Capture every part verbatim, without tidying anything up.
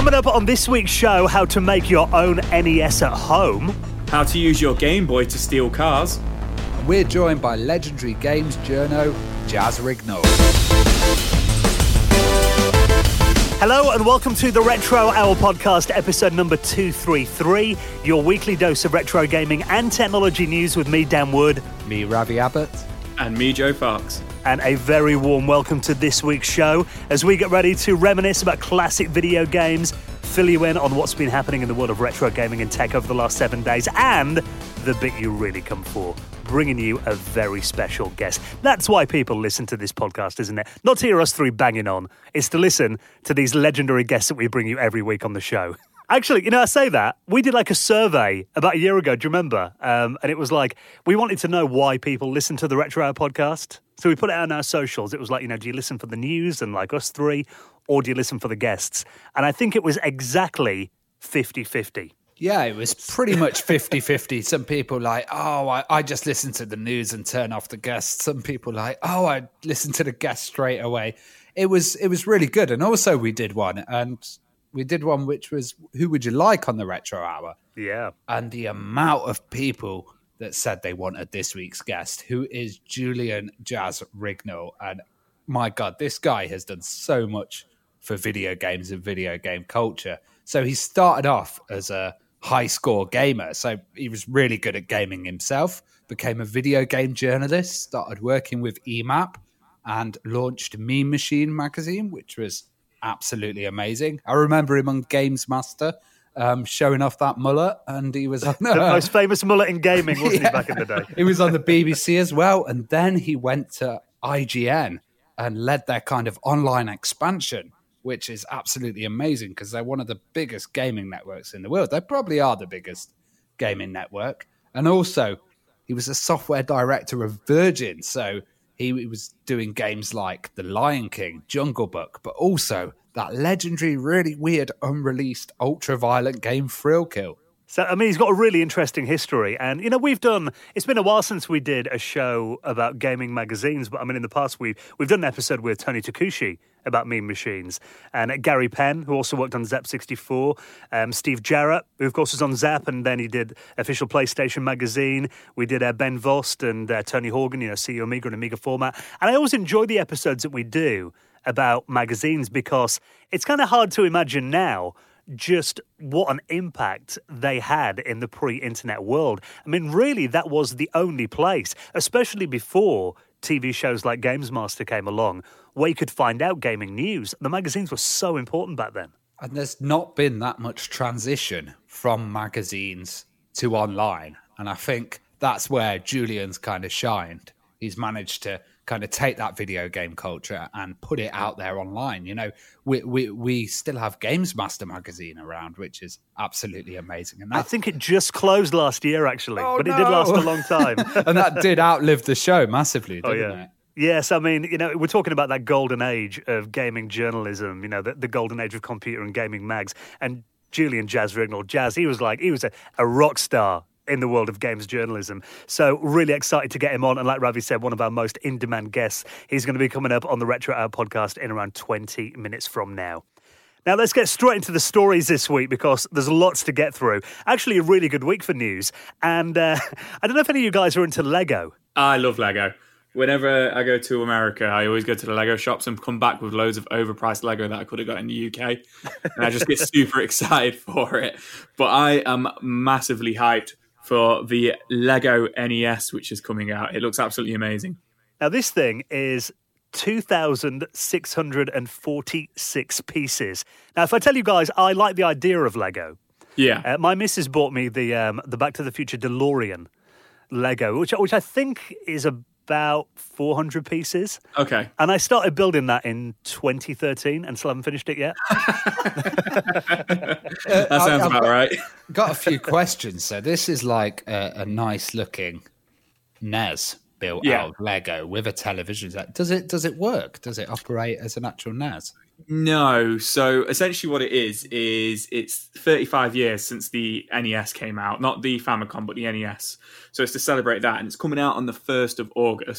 Coming up on this week's show, how to make your own N E S at home. How to use your Game Boy to steal cars. We're joined by legendary games journo Jaz Rignall. Hello and welcome to the Retro Hour podcast, episode number two thirty-three, your weekly dose of retro gaming and technology news with me, Dan Wood. Me, Ravi Abbott. And me, Joe Fox. And a very warm welcome to this week's show as we get ready to reminisce about classic video games, fill you in on what's been happening in the world of retro gaming and tech over the last seven days, and the bit you really come for, bringing you a very special guest. That's why people listen to this podcast, isn't it? Not to hear us three banging on. It's to listen to these legendary guests that we bring you every week on the show. Actually, you know, I say that. We did like a survey about a year ago, do you remember? Um, and it was like, we wanted to know why people listen to the Retro Hour podcast. So we put it out on our socials. It was like, you know, do you listen for the news and like us three, or do you listen for the guests? And I think it was exactly fifty-fifty. Yeah, it was pretty much fifty-fifty. Some people like, oh, I, I just listen to the news and turn off the guests. Some people like, oh, I listen to the guests straight away. It was it was really good. And also we did one, and we did one which was, who would you like on the Retro Hour? Yeah. And the amount of people that said they wanted this week's guest, who is Julian Jaz Rignall. And my God, this guy has done so much for video games and video game culture. So he started off as a high score gamer. So he was really good at gaming himself, became a video game journalist, started working with E M A P, and launched Mean Machine magazine, which was absolutely amazing. I remember him on Games Master um, showing off that mullet, and he was on the most famous mullet in gaming, wasn't yeah. he, back in the day? He was on the B B C as well, and then he went to I G N and led their kind of online expansion, which is absolutely amazing because they're one of the biggest gaming networks in the world. They probably are the biggest gaming network. And also, he was a software director of Virgin, so he was doing games like The Lion King, Jungle Book, but also that legendary, really weird, unreleased, ultra-violent game Thrill Kill. So, I mean, he's got a really interesting history. And, you know, we've done, it's been a while since we did a show about gaming magazines. But, I mean, in the past, we've, we've done an episode with Tony Takushi about Mean Machines. And uh, Gary Penn, who also worked on Zap sixty-four. Um, Steve Jarrett, who, of course, was on Zap. And then he did Official PlayStation Magazine. We did uh, Ben Vost and uh, Tony Horgan, you know, C E O Amiga and Amiga Format. And I always enjoy the episodes that we do about magazines because it's kind of hard to imagine now just what an impact they had in the pre-internet world. I mean, really, that was the only place, especially before T V shows like Games Master came along, where you could find out gaming news. The magazines were so important back then. And there's not been that much transition from magazines to online. And I think that's where Julian's kind of shined. He's managed to kind of take that video game culture and put it out there online. You know, we we, we still have Games Master magazine around, which is absolutely amazing. And I think it just closed last year, actually, oh, but it no. did last a long time. And that did outlive the show massively, didn't oh, yeah. it? Yes, I mean, you know, we're talking about that golden age of gaming journalism, you know, the, the golden age of computer and gaming mags. And Julian Jaz Rignall, Jaz, he was like, he was a, a rock star in the world of games journalism. So really excited to get him on. And like Ravi said, one of our most in-demand guests. He's going to be coming up on the Retro Hour podcast in around twenty minutes from now. Now, let's get straight into the stories this week because there's lots to get through. Actually, a really good week for news. And uh, I don't know if any of you guys are into Lego. I love Lego. Whenever I go to America, I always go to the Lego shops and come back with loads of overpriced Lego that I could have got in the U K. And I just get super excited for it. But I am massively hyped for the Lego N E S, which is coming out. It looks absolutely amazing. Now, this thing is two thousand six hundred forty-six pieces. Now, if I tell you guys, I like the idea of Lego. Yeah. Uh, my missus bought me the um, the Back to the Future DeLorean Lego, which which I think is about four hundred pieces. Okay. And I started building that in twenty thirteen and still haven't finished it yet. That sounds I've about got, right. Got a few questions. So this is like a, a nice looking N E S built Yeah. out of Lego with a television. Does it does it work? Does it operate as an actual N E S? No. So essentially what it is, is it's thirty-five years since the N E S came out. Not the Famicom, but the N E S. So it's to celebrate that. And it's coming out on the first of August.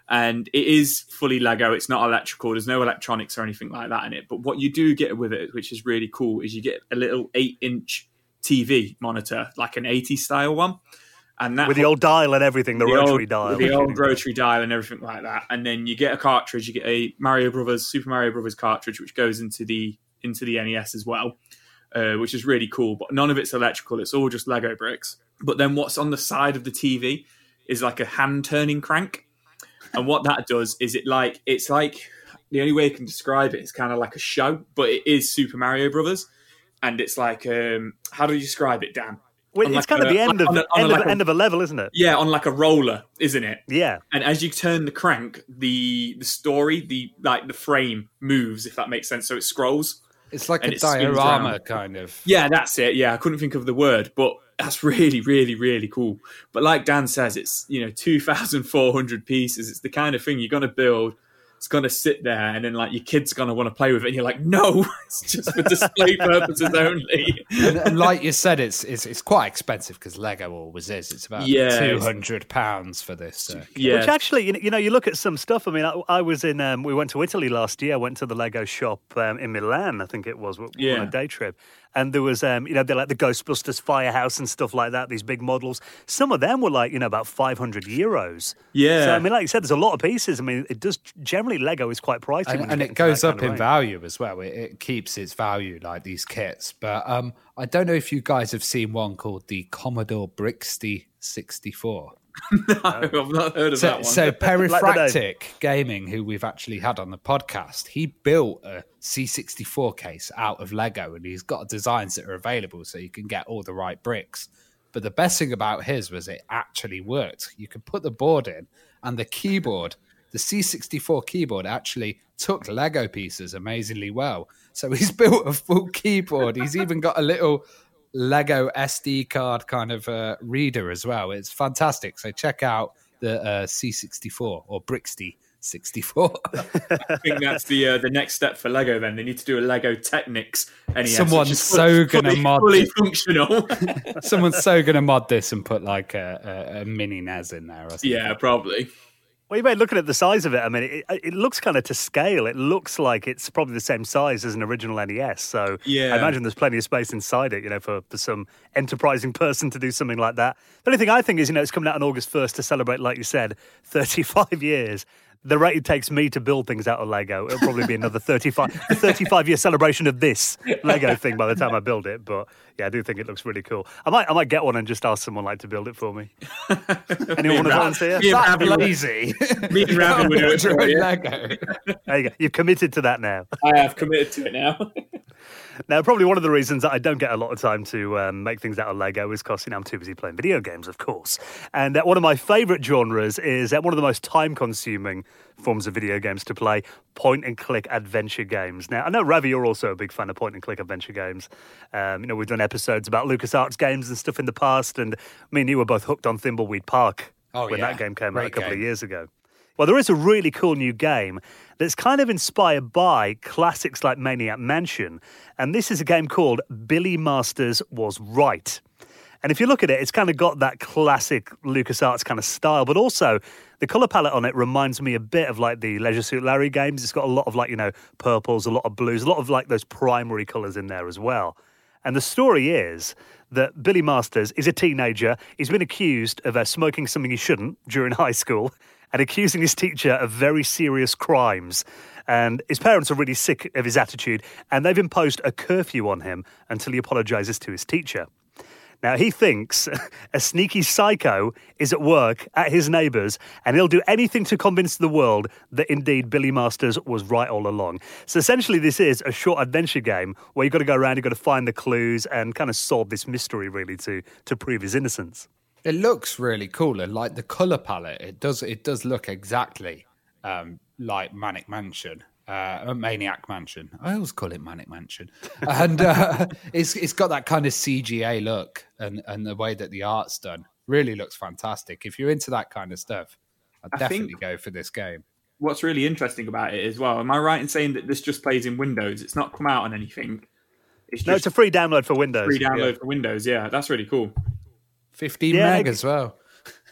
And it is fully Lego. It's not electrical. There's no electronics or anything like that in it. But what you do get with it, which is really cool, is you get a little eight-inch T V monitor, like an eighties style one. And that with the old dial and everything, the, the rotary old, dial. With the old rotary dial and everything like that. And then you get a cartridge. You get a Mario Brothers, Super Mario Brothers cartridge, which goes into the into the N E S as well, uh, which is really cool. But none of it's electrical. It's all just Lego bricks. But then what's on the side of the T V is like a hand-turning crank. And what that does is it like it's like the only way I can describe it is kind of like a show, but it is Super Mario Brothers, and it's like um, how do you describe it, Dan? Well, it's like kind a, of the end of on a, on end, like of, a, end of a level, isn't it? Yeah, on like a roller, isn't it? Yeah. And as you turn the crank, the the story, the like the frame moves, if that makes sense. So it scrolls. It's like and a it spins diorama around. kind of. Yeah, that's it. Yeah, I couldn't think of the word, but that's really, really, really cool. But like Dan says, it's, you know, two thousand four hundred pieces. It's the kind of thing you're going to build. It's going to sit there, and then like your kid's going to want to play with it, and you're like, no, it's just for display purposes only. and, and like you said, it's it's, it's quite expensive because Lego always is. It's about yeah, two hundred pounds for this. Uh, yeah. Which actually, you know, you know, you look at some stuff. I mean, I, I was in, um, we went to Italy last year. I went to the Lego shop um, in Milan, I think it was, yeah. on a day trip. And there was, um, you know, they're like the Ghostbusters firehouse and stuff like that, these big models. Some of them were like, you know, about five hundred euros. Yeah. So, I mean, like you said, there's a lot of pieces. I mean, it does, generally, Lego is quite pricey. and, and it goes up in value as well. It, it keeps its value, like these kits. But um, I don't know if you guys have seen one called the Commodore Brixty sixty-four. No, I've not heard of so, that one. So Perifractic Gaming, who we've actually had on the podcast, he built a C sixty-four case out of Lego, and he's got designs that are available so you can get all the right bricks. But the best thing about his was it actually worked. You could put the board in, and the keyboard, the C sixty-four keyboard, actually took Lego pieces amazingly well. So he's built a full keyboard. He's even got a little Lego S D card kind of uh, reader as well. It's fantastic. So check out the uh, C sixty-four or Brixty sixty-four. I think that's the uh, the next step for Lego. Then they need to do a Lego Technics N E S. Someone's so fully, gonna mod fully it. functional. Someone's so gonna mod this and put like a, a, a mini N E S in there. Or something. Yeah, probably. Well, you made looking at the size of it. I mean, it, it looks kind of to scale. It looks like it's probably the same size as an original N E S. So yeah. I imagine there's plenty of space inside it, you know, for, for some enterprising person to do something like that. The only thing I think is, you know, it's coming out on August first to celebrate, like you said, thirty-five years. The rate it takes me to build things out of Lego, it'll probably be another thirty-five, thirty-five year celebration of this Lego thing by the time I build it. But yeah, I do think it looks really cool. I might, I might get one and just ask someone like to build it for me. Anyone want to volunteer? Me and That Ravi would- lazy. Me and Ravi would do it for you. Lego. There you go. You've committed to that now. I have committed to it now. Now, probably one of the reasons that I don't get a lot of time to um, make things out of Lego is because, you know, I'm too busy playing video games, of course. And uh, one of my favourite genres is uh, one of the most time-consuming forms of video games to play, point-and-click adventure games. Now, I know, Ravi, you're also a big fan of point-and-click adventure games. Um, you know, we've done episodes about LucasArts games and stuff in the past, and me and you were both hooked on Thimbleweed Park Oh, when yeah. that game came Great out a couple game. of years ago. Well, there is a really cool new game that's kind of inspired by classics like Maniac Mansion. And this is a game called Billy Masters Was Right. And if you look at it, it's kind of got that classic LucasArts kind of style, but also the colour palette on it reminds me a bit of like the Leisure Suit Larry games. It's got a lot of like, you know, purples, a lot of blues, a lot of like those primary colours in there as well. And the story is that Billy Masters is a teenager. He's been accused of uh, smoking something he shouldn't during high school and accusing his teacher of very serious crimes. And his parents are really sick of his attitude, and they've imposed a curfew on him until he apologises to his teacher. Now, he thinks a sneaky psycho is at work at his neighbours, and he'll do anything to convince the world that indeed Billy Masters was right all along. So essentially, this is a short adventure game where you've got to go around, you've got to find the clues and kind of solve this mystery, really, to, to prove his innocence. It looks really cool, and like the color palette, it does it does look exactly um, like Manic Mansion, uh, Maniac Mansion. I always call it Manic Mansion, and uh, it's it's got that kind of C G A look, and and the way that the art's done really looks fantastic. If you're into that kind of stuff, I'd I definitely think- go for this game. What's really interesting about it as well, am I right in saying that this just plays in Windows? It's not come out on anything. It's No, just it's a free download for Windows. free download Yeah. for Windows. Yeah, that's really cool. fifteen Yeah, meg it- as well.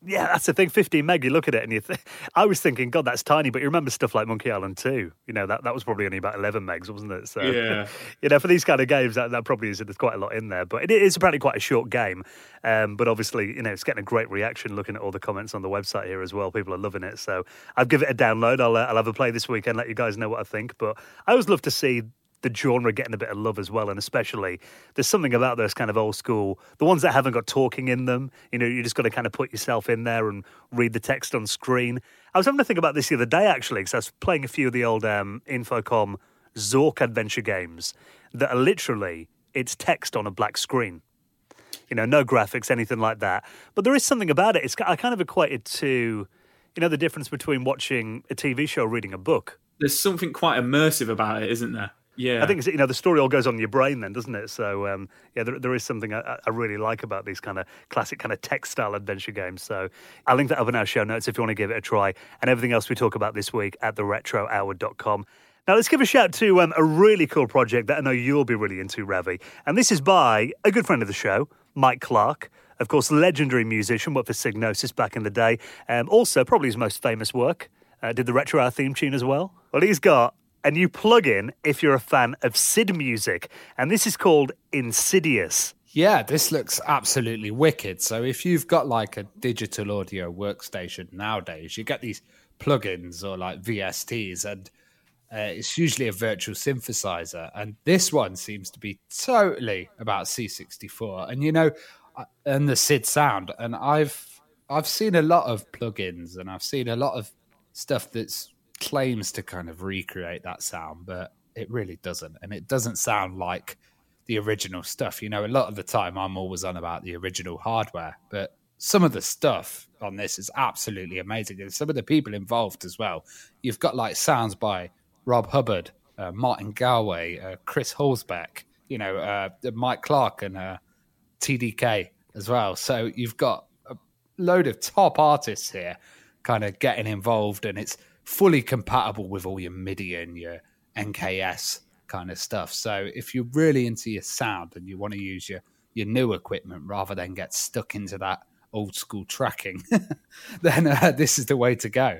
Yeah, that's the thing. fifteen meg. You look at it and you think, I was thinking, God, that's tiny. But you remember stuff like Monkey Island two. You know, that, that was probably only about eleven megs, wasn't it? So, yeah. you know, for these kind of games, that, that probably is there's quite a lot in there. But it is apparently quite a short game. Um, but obviously, you know, it's getting a great reaction. Looking at all the comments on the website here as well, people are loving it. So I'll give it a download. I'll uh, I'll have a play this weekend. Let you guys know what I think. But I always love to see the genre getting a bit of love as well, and especially there's something about those kind of old school, the ones that haven't got talking in them. You know, you just got to kind of put yourself in there and read the text on screen. I was having to think about this the other day actually, because I was playing a few of the old um, Infocom Zork adventure games that are literally it's text on a black screen. You know, no graphics, anything like that. But there is something about it. It's I kind of equate it to, you know, the difference between watching a T V show, reading a book. There's something quite immersive about it, isn't there? Yeah, I think it's, you know, the story all goes on in your brain then, doesn't it? So um, yeah, there, there is something I, I really like about these kind of classic kind of text-style adventure games. So I'll link that up in our show notes if you want to give it a try, and everything else we talk about this week at the retro hour dot com. Now let's give a shout to um, a really cool project that I know you'll be really into, Ravi, and this is by a good friend of the show, Mike Clark. Of course, legendary musician, worked for Psygnosis back in the day. Um, also, probably his most famous work. Uh, did the Retro Hour theme tune as well. Well, he's got a new plugin if you're a fan of S I D music, and this is called Insidious. Yeah, this looks absolutely wicked. So if you've got like a digital audio workstation nowadays, you get these plugins or like V S Ts, and uh, it's usually a virtual synthesizer. And this one seems to be totally about C sixty-four, and you know, and the S I D sound. And I've I've seen a lot of plugins, and I've seen a lot of stuff that's claims to kind of recreate that sound, but it really doesn't, and it doesn't sound like the original stuff. You know, a lot of the time I'm always on about the original hardware, but some of the stuff on this is absolutely amazing, and some of the people involved as well. You've got like sounds by Rob Hubbard, uh, Martin Galway, uh, Chris Hulsbeck, you know, uh, Mike Clark, and uh, T D K as well. So you've got a load of top artists here kind of getting involved, and it's fully compatible with all your MIDI and your N K S kind of stuff. So if you're really into your sound and you want to use your, your new equipment rather than get stuck into that old school tracking, then uh, this is the way to go.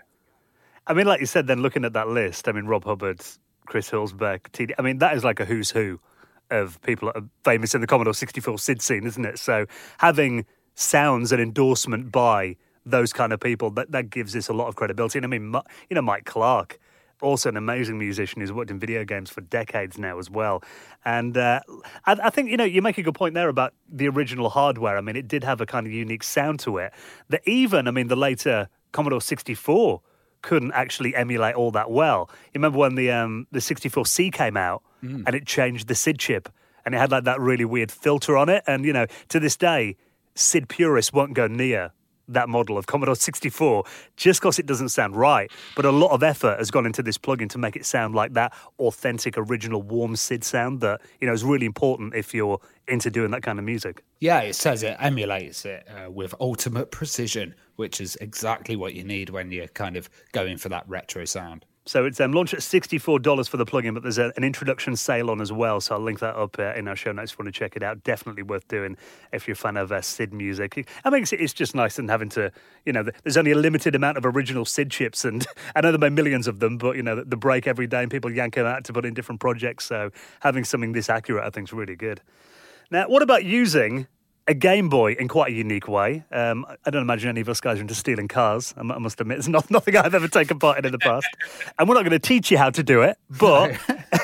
I mean, like you said, then looking at that list, I mean, Rob Hubbard, Chris Hulsbeck, T D, I mean, that is like a who's who of people that are famous in the Commodore sixty-four S I D scene, isn't it? So having sounds and endorsement by those kind of people, that, that gives this a lot of credibility. And I mean, you know, Mike Clark, also an amazing musician who's worked in video games for decades now as well. And uh, I, I think, you know, you make a good point there about the original hardware. I mean, it did have a kind of unique sound to it that even, I mean, the later Commodore sixty-four couldn't actually emulate all that well. You remember when the um, the sixty-four C came out mm. and it changed the S I D chip and it had like that really weird filter on it. And, you know, to this day, S I D purists won't go near that model of Commodore sixty-four just because it doesn't sound right. But a lot of effort has gone into this plugin to make it sound like that authentic, original, warm S I D sound that, you know, is really important if you're into doing that kind of music. Yeah, it says it emulates it uh, with ultimate precision, which is exactly what you need when you're kind of going for that retro sound. So it's um, launched at sixty-four dollars for the plugin, but there's a, an introduction sale on as well. So I'll link that up uh, in our show notes if you want to check it out. Definitely worth doing if you're a fan of uh, S I D music. I mean, it's, it's just nice than having to, you know, there's only a limited amount of original S I D chips, and I know there are millions of them, but, you know, the break every day and people yank them out to put in different projects. So having something this accurate, I think, is really good. Now, what about using a Game Boy in quite a unique way? Um, I don't imagine any of us guys are into stealing cars. I must admit, it's not nothing I've ever taken part in in the past. And we're not going to teach you how to do it. But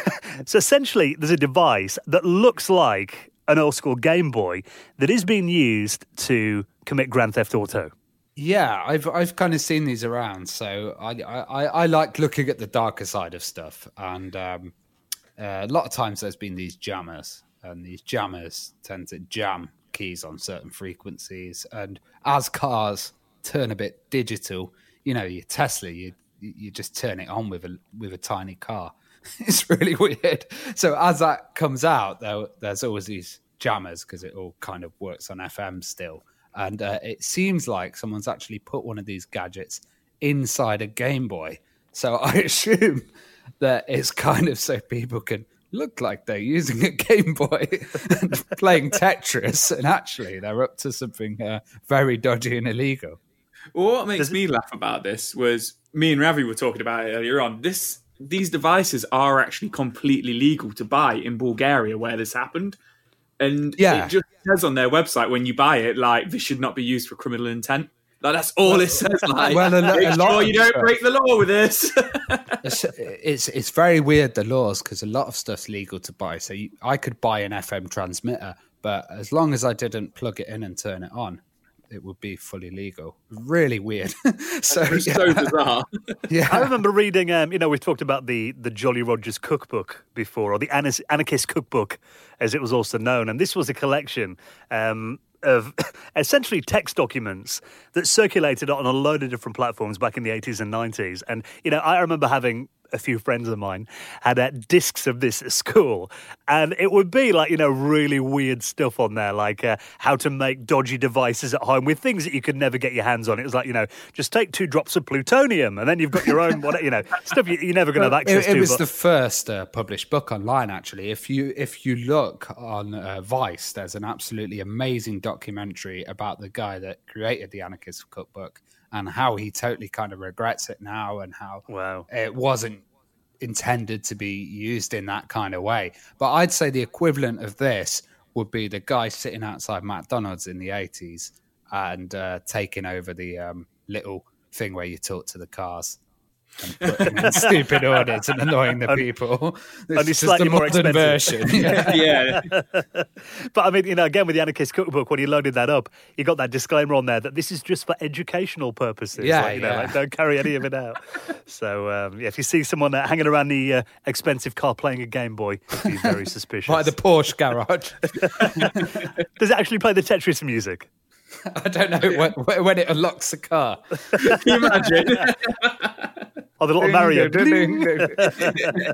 so essentially, there's a device that looks like an old school Game Boy that is being used to commit Grand Theft Auto. Yeah, I've I've kind of seen these around. So I I, I like looking at the darker side of stuff. And um, uh, a lot of times there's been these jammers, and these jammers tend to jam keys on certain frequencies, and as cars turn a bit digital, you know, your Tesla, you you just turn it on with a with a tiny car. It's really weird. So as that comes out, there, there's always these jammers because it all kind of works on F M still, and uh, it seems like someone's actually put one of these gadgets inside a Game Boy. So I assume that it's kind of so people can look like they're using a Game Boy and playing Tetris, and actually they're up to something uh, very dodgy and illegal. Well, what makes me laugh about this was me and Ravi were talking about it earlier on. This these devices are actually completely legal to buy in Bulgaria, where this happened, and Yeah. it just says on their website when you buy it, like, this should not be used for criminal intent. Like, that's all it says. Like, Well, a lo- make a lot sure of you don't stuff. break the law with this. It's, it's it's very weird, the laws, because a lot of stuff's legal to buy. So you, I could buy an F M transmitter, but as long as I didn't plug it in and turn it on, it would be fully legal. Really weird. so It's yeah. so bizarre. yeah. I remember reading, um, you know, we've talked about the, the Jolly Rogers cookbook before, or the Anis- Anarchist cookbook, as it was also known. And this was a collection um, of essentially text documents that circulated on a load of different platforms back in the eighties and nineties. And, you know, I remember having a few friends of mine had uh, discs of this at school, and it would be like, you know, really weird stuff on there, like uh, how to make dodgy devices at home with things that you could never get your hands on. It was like, you know, just take two drops of plutonium and then you've got your own, what, you know, stuff you, you're never going to have access it, it to. was but- the first uh, published book online, actually. If you if you look on uh, Vice, there's an absolutely amazing documentary about the guy that created the Anarchist Cookbook and how he totally kind of regrets it now, and how Wow. it wasn't intended to be used in that kind of way. But I'd say the equivalent of this would be the guy sitting outside McDonald's in the eighties and uh, taking over the um, little thing where you talk to the cars and putting in stupid orders and annoying the people. This only is just slightly the more modern expensive. version. Yeah. Yeah. But I mean, you know, again, with the Anarchist Cookbook, when you loaded that up, you got that disclaimer on there that this is just for educational purposes. Yeah, like, you know, yeah. like, don't carry any of it out. So, um, yeah, if you see someone uh, hanging around the uh, expensive car playing a Game Boy, be very suspicious. By the Porsche garage. Does it actually play the Tetris music? I don't know when, when it unlocks the car. Can you imagine? Or the little Mario? Ding, ding, ding.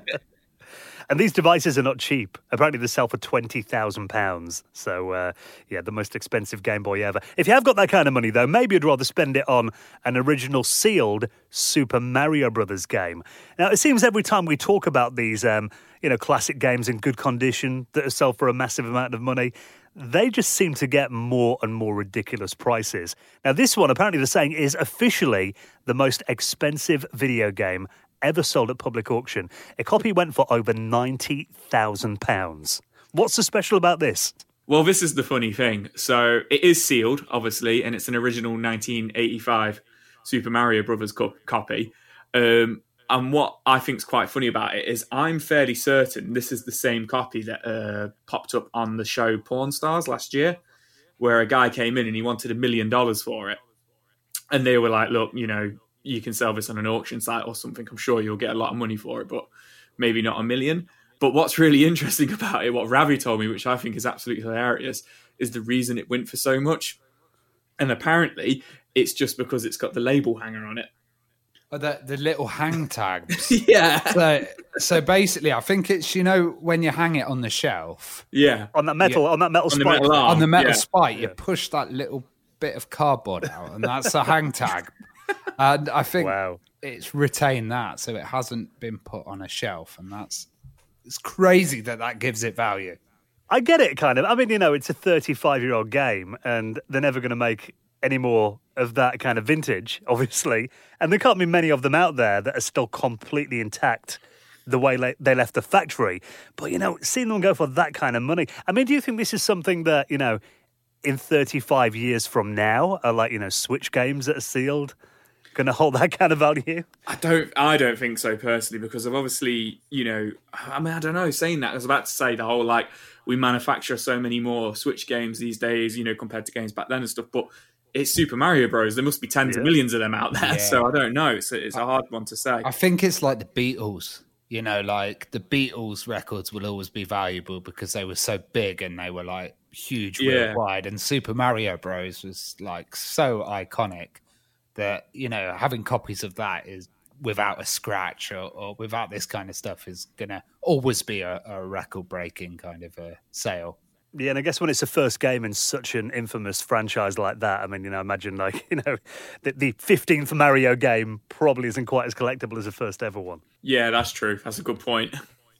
And these devices are not cheap. Apparently, they sell for twenty thousand pounds. So, uh, yeah, the most expensive Game Boy ever. If you have got that kind of money, though, maybe you'd rather spend it on an original sealed Super Mario Brothers game. Now, it seems every time we talk about these, um, you know, classic games in good condition that are sold for a massive amount of money, they just seem to get more and more ridiculous prices. Now, this one, apparently they're saying, is officially the most expensive video game ever sold at public auction. A copy went for over ninety thousand pounds. What's so special about this? Well, this is the funny thing. So it is sealed, obviously, and it's an original nineteen eighty-five Super Mario Brothers co- copy. Um, and what I think is quite funny about it is I'm fairly certain this is the same copy that uh, popped up on the show Pawn Stars last year, where a guy came in and he wanted a million dollars for it. And they were like, look, you know, you can sell this on an auction site or something. I'm sure you'll get a lot of money for it, but maybe not a million. But what's really interesting about it, what Ravi told me, which I think is absolutely hilarious, is the reason it went for so much. And apparently it's just because it's got the label hanger on it. Oh, the, the little hang tags. Yeah. So, so basically, I think it's, you know, when you hang it on the shelf, Yeah. On that metal, on that metal On the spike. metal arm. on the metal yeah. spike, you push that little bit of cardboard out, and that's a hang tag. And I think Wow. it's retained that, so it hasn't been put on a shelf, and that's it's crazy that that gives it value. I get it, kind of. I mean, you know, it's a thirty-five-year-old game, and they're never going to make any more of that kind of vintage, obviously. And there can't be many of them out there that are still completely intact the way le- they left the factory. But, you know, seeing them go for that kind of money, I mean, do you think this is something that, you know, in thirty-five years from now are like, you know, Switch games that are sealed going to hold that kind of value? I don't I don't think so personally, because of obviously, you know, I mean, I don't know, saying that, I was about to say the whole, like, we manufacture so many more Switch games these days, you know, compared to games back then and stuff, but it's Super Mario Bros. There must be tens Yeah. of millions of them out there, Yeah. so I don't know. It's a, it's a hard one to say. I think it's like the Beatles. You know, like the Beatles records will always be valuable because they were so big and they were like huge Yeah. worldwide. And Super Mario Bros. Was like so iconic that, you know, having copies of that is without a scratch or, or without this kind of stuff is going to always be a, a record breaking kind of a sale. Yeah, and I guess when it's the first game in such an infamous franchise like that, I mean, you know, imagine like, you know, the, the fifteenth Mario game probably isn't quite as collectible as the first ever one. Yeah, that's true. That's a good point.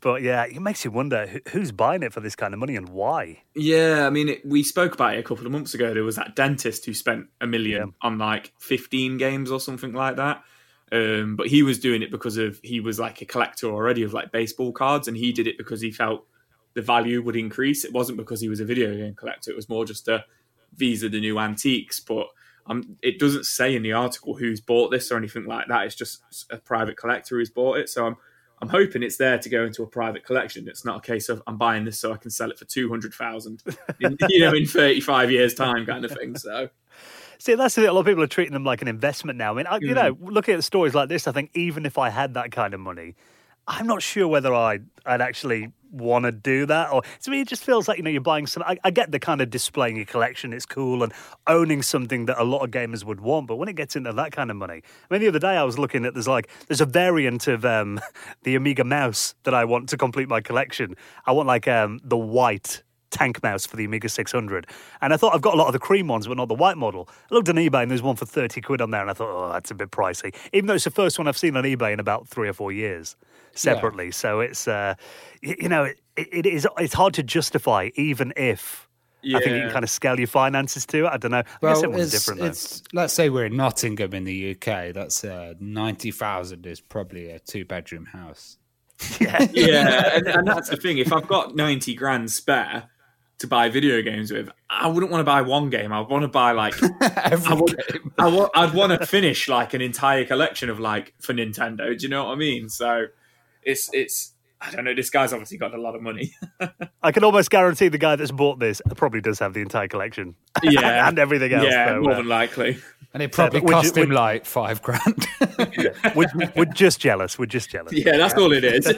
But yeah, it makes you wonder who- who's buying it for this kind of money and why. Yeah, I mean, it, we spoke about it a couple of months ago. There was that dentist who spent a million Yeah. on like fifteen games or something like that. Um, but he was doing it because of he was like a collector already of like baseball cards, and he did it because he felt the value would increase. It wasn't because he was a video game collector. It was more just a these are the new antiques. But um, it doesn't say in the article who's bought this or anything like that. It's just a private collector who's bought it. So I'm I'm hoping it's there to go into a private collection. It's not a case of I'm buying this so I can sell it for two hundred thousand, you know, in thirty-five years' time, kind of thing. So, See, that's it. A lot of people are treating them like an investment now. I mean, I, you know, looking at stories like this, I think even if I had that kind of money, I'm not sure whether I'd, I'd actually want to do that. Or to me, it just feels like, you know, you're buying some. I, I get the kind of displaying your collection, it's cool, and owning something that a lot of gamers would want. But when it gets into that kind of money, I mean, the other day I was looking at there's like there's a variant of um, the Amiga mouse that I want to complete my collection. I want like um, the white tank mouse for the Amiga six hundred. And I thought I've got a lot of the cream ones, but not the white model. I looked on eBay and there's one for thirty quid on there, and I thought, oh, that's a bit pricey. Even though it's the first one I've seen on eBay in about three or four years separately. Yeah. So it's, uh, you know, it, it is, it's hard to justify, even if yeah. I think you can kind of scale your finances to it. I don't know. I well, guess everyone's it's, different though. It's, let's say we're in Nottingham in the U K. That's uh, ninety thousand is probably a two-bedroom house. Yeah, yeah, and, and that's the thing. If I've got ninety grand spare to buy video games with, I wouldn't want to buy one game. I want to buy like every I would, game. I would, I'd want to finish like an entire collection of like for Nintendo. Do you know what I mean? So it's it's I don't know. This guy's obviously got a lot of money. I can almost guarantee the guy that's bought this probably does have the entire collection. Yeah, and everything else. Yeah, so, more uh, than likely. And it probably yeah, cost you, him like five grand. yeah. we're, we're just jealous. We're just jealous. Yeah, that's yeah. all it is.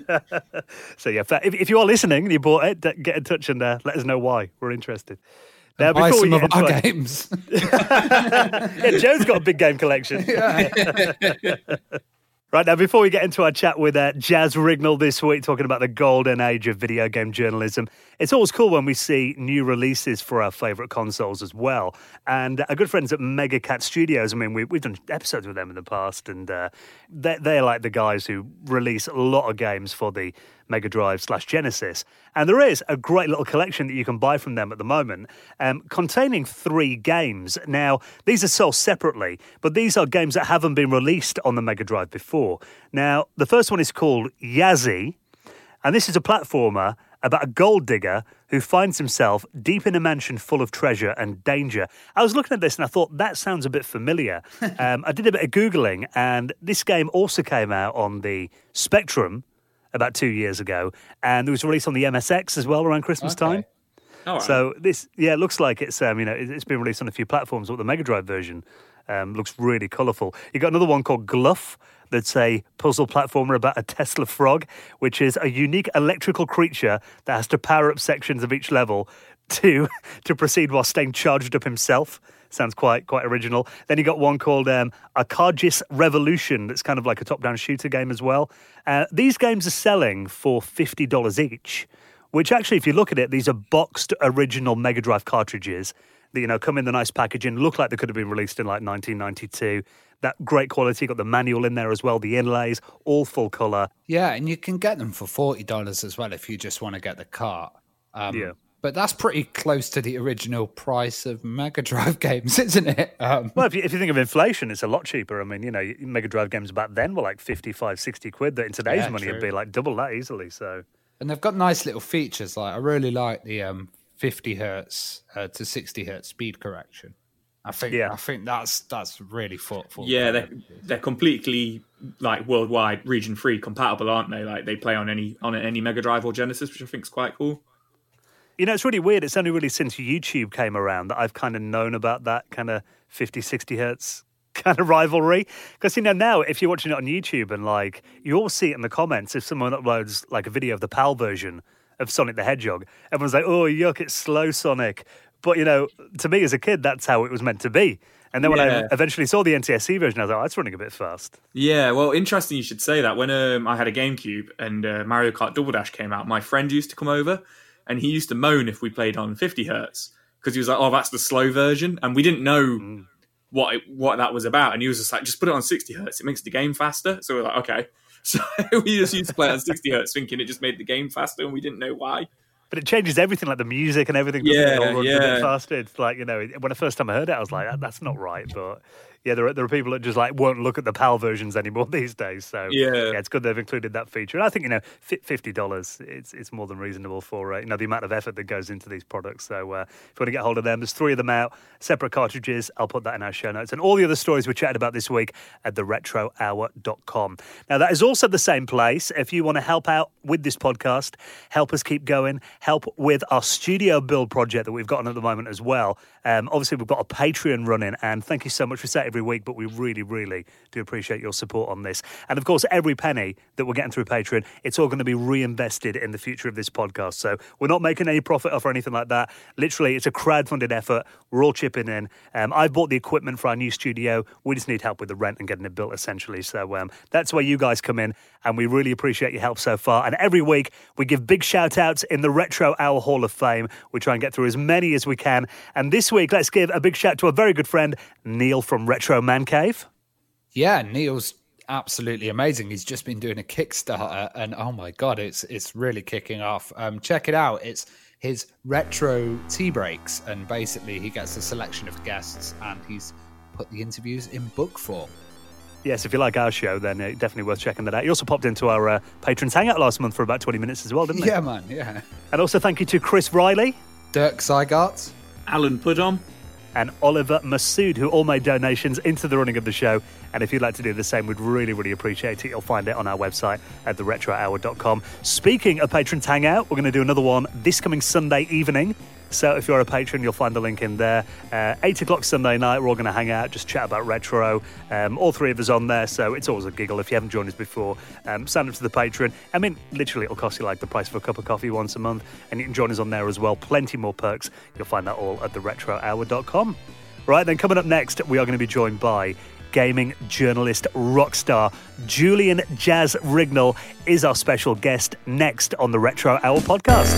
So yeah, if, if you are listening and you bought it, get in touch and uh, let us know why. We're interested. Now, buy some of our our games. Yeah, Joe's got a big game collection. Yeah. Right, now, before we get into our chat with uh, Jaz Rignall this week, talking about the golden age of video game journalism, it's always cool when we see new releases for our favourite consoles as well. And our good friends at Mega Cat Studios, I mean, we, we've done episodes with them in the past, and uh, they're, they're like the guys who release a lot of games for the Mega Drive slash Genesis. And there is a great little collection that you can buy from them at the moment, um, containing three games. Now, these are sold separately, but these are games that haven't been released on the Mega Drive before. Now, the first one is called Yazzie, and this is a platformer about a gold digger who finds himself deep in a mansion full of treasure and danger. I was looking at this and I thought, that sounds a bit familiar. um, I did a bit of Googling, and this game also came out on the Spectrum about two years ago, and it was released on the M S X as well around Christmas okay. time. All right. So this, yeah, it looks like it's um, you know, it's been released on a few platforms, but the Mega Drive version um, looks really colourful. You got another one called Gluff, that's a puzzle platformer about a Tesla frog, which is a unique electrical creature that has to power up sections of each level to to proceed while staying charged up himself. Sounds quite quite original. Then you got one called um, Arcagis Revolution, that's kind of like a top-down shooter game as well. Uh, these games are selling for fifty dollars each, which actually, if you look at it, these are boxed original Mega Drive cartridges that, you know, come in the nice packaging, look like they could have been released in like nineteen ninety-two. That great quality, got the manual in there as well, the inlays, all full colour. Yeah, and you can get them for forty dollars as well if you just want to get the cart. Um, yeah. But that's pretty close to the original price of Mega Drive games, isn't it? Um, well, if you, if you think of inflation, it's a lot cheaper. I mean, you know, Mega Drive games back then were like fifty-five, sixty quid. That in today's yeah, money true. would be like double that easily. So, and they've got nice little features. Like I really like the um, fifty hertz uh, to sixty hertz speed correction. I think yeah. I think that's that's really thoughtful. Yeah, they're, they're completely like worldwide region free compatible, aren't they? Like they play on any on any Mega Drive or Genesis, which I think is quite cool. You know, it's really weird. It's only really since YouTube came around that I've kind of known about that kind of fifty, sixty hertz kind of rivalry. Because, you know, now if you're watching it on YouTube and like, you all see it in the comments, if someone uploads like a video of the PAL version of Sonic the Hedgehog, everyone's like, oh, yuck, it's slow Sonic. But, you know, to me as a kid, that's how it was meant to be. And then when yeah. I eventually saw the N T S C version, I was like, oh, that's running a bit fast. Yeah, well, interesting you should say that. When um, I had a GameCube and uh, Mario Kart Double Dash came out, my friend used to come over and he used to moan if we played on fifty hertz because he was like, oh, that's the slow version. And we didn't know mm. what it, what that was about. And he was just like, just put it on sixty hertz. It makes the game faster. So we we're like, okay. So we just used to play it on sixty hertz thinking it just made the game faster, and we didn't know why. But it changes everything, like the music and everything. Doesn't Yeah, it? It all runs yeah. a bit faster. It's like, you know, when the first time I heard it, I was like, that's not right. But yeah, there are, there are people that just like won't look at the PAL versions anymore these days. So Yeah. yeah, it's good they've included that feature. And I think, you know, fifty dollars, it's it's more than reasonable for, uh, you know, the amount of effort that goes into these products. So uh, if you want to get hold of them, there's three of them out, separate cartridges. I'll put that in our show notes. And all the other stories we chatted about this week at the retro hour dot com. Now, that is also the same place. If you want to help out with this podcast, help us keep going, help with our studio build project that we've got on at the moment as well. Um, obviously, we've got a Patreon running, and thank you so much. We say it every week, but we really, really do appreciate your support on this. And of course, every penny that we're getting through Patreon, it's all going to be reinvested in the future of this podcast. So we're not making any profit off or anything like that. Literally, it's a crowdfunded effort. We're all chipping in. Um, I've bought the equipment for our new studio. We just need help with the rent and getting it built, essentially. So um, that's where you guys come in, and we really appreciate your help so far. And every week, we give big shout-outs in the Retro Hour Hall of Fame. We try and get through as many as we can. And this week, let's give a big shout to a very good friend, Neil from Retro Man Cave. Yeah, Neil's absolutely amazing. He's just been doing a Kickstarter, and oh my god, it's it's really kicking off. Um, check it out. It's his retro tea breaks, and basically he gets a selection of guests, and he's put the interviews in book form. Yes, if you like our show, then uh, definitely worth checking that out. He also popped into our uh, Patrons Hangout last month for about twenty minutes as well, didn't he? Yeah, man, yeah. And also thank you to Chris Riley, Dirk Zygart, Alan Pudom, and Oliver Masood, who all made donations into the running of the show. And if you'd like to do the same, we'd really, really appreciate it. You'll find it on our website at the retro hour dot com. Speaking of Patrons Hangout, we're going to do another one this coming Sunday evening. So if you're a patron, you'll find the link in there. Uh, eight o'clock Sunday night, we're all going to hang out, just chat about retro. Um, all three of us on there, so it's always a giggle. If you haven't joined us before, um, sign up to the Patreon. I mean, literally, it'll cost you like the price of a cup of coffee once a month, and you can join us on there as well. Plenty more perks. You'll find that all at the retro hour dot com. Right, then coming up next, we are going to be joined by gaming journalist rock star Julian Jazz Rignall is our special guest next on the Retro Hour podcast.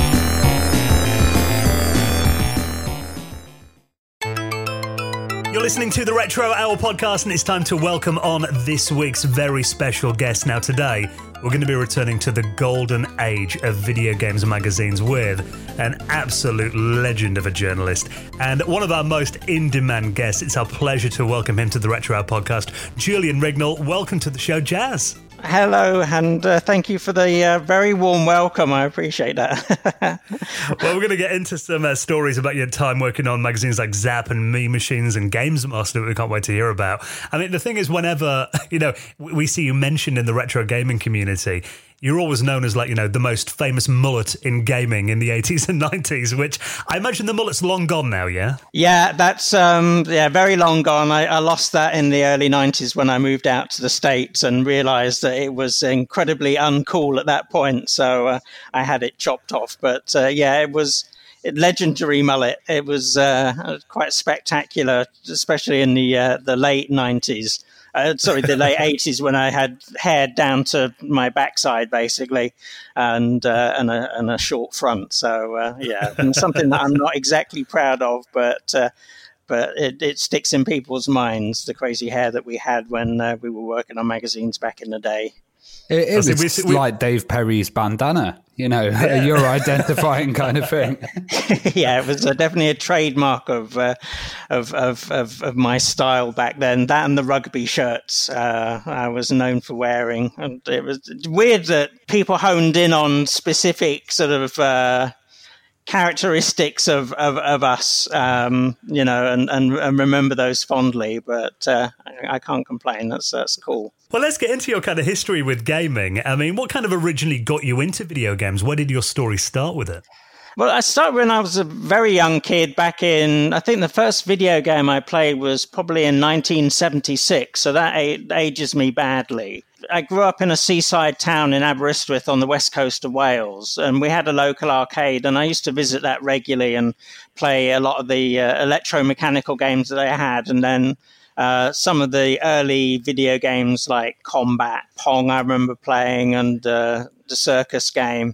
You're listening to the Retro Hour podcast, and it's time to welcome on this week's very special guest. Now today, we're going to be returning to the golden age of video games magazines with an absolute legend of a journalist and one of our most in-demand guests. It's our pleasure to welcome him to the Retro Hour podcast. Julian Rignall, welcome to the show, Jazz. Hello, and uh, thank you for the uh, very warm welcome. I appreciate that. Well, we're going to get into some uh, stories about your time working on magazines like Zap and Mean Machines and Games Master that we can't wait to hear about. I mean, the thing is, whenever, you know, we see you mentioned in the retro gaming community, you're always known as, like, you know, the most famous mullet in gaming in the eighties and nineties, which I imagine the mullet's long gone now, yeah? Yeah, that's um, yeah, very long gone. I, I lost that in the early nineties when I moved out to the States and realized that it was incredibly uncool at that point. So uh, I had it chopped off. But uh, yeah, it was a legendary mullet. It was uh, quite spectacular, especially in the uh, the late nineties. Uh, sorry, the late eighties when I had hair down to my backside, basically, and uh, and, a, and a short front. So, uh, yeah, and something that I'm not exactly proud of, but uh, but it, it sticks in people's minds, the crazy hair that we had when uh, we were working on magazines back in the day. It, it see, was we, we, like Dave Perry's bandana, you know, yeah. Your identifying kind of thing. Yeah, it was uh, definitely a trademark of, uh, of, of of of my style back then. That and the rugby shirts uh, I was known for wearing, and it was weird that people honed in on specific sort of uh, characteristics of of, of us, um, you know, and, and, and remember those fondly. But uh, I, I can't complain. That's that's cool. Well, let's get into your kind of history with gaming. I mean, what kind of originally got you into video games? Where did your story start with it? Well, I started when I was a very young kid back in, I think the first video game I played was probably in nineteen seventy-six, so that ages me badly. I grew up in a seaside town in Aberystwyth on the west coast of Wales, and we had a local arcade, and I used to visit that regularly and play a lot of the uh, electromechanical games that they had, and then uh, some of the early video games like Combat, Pong I remember playing, and uh, the circus game.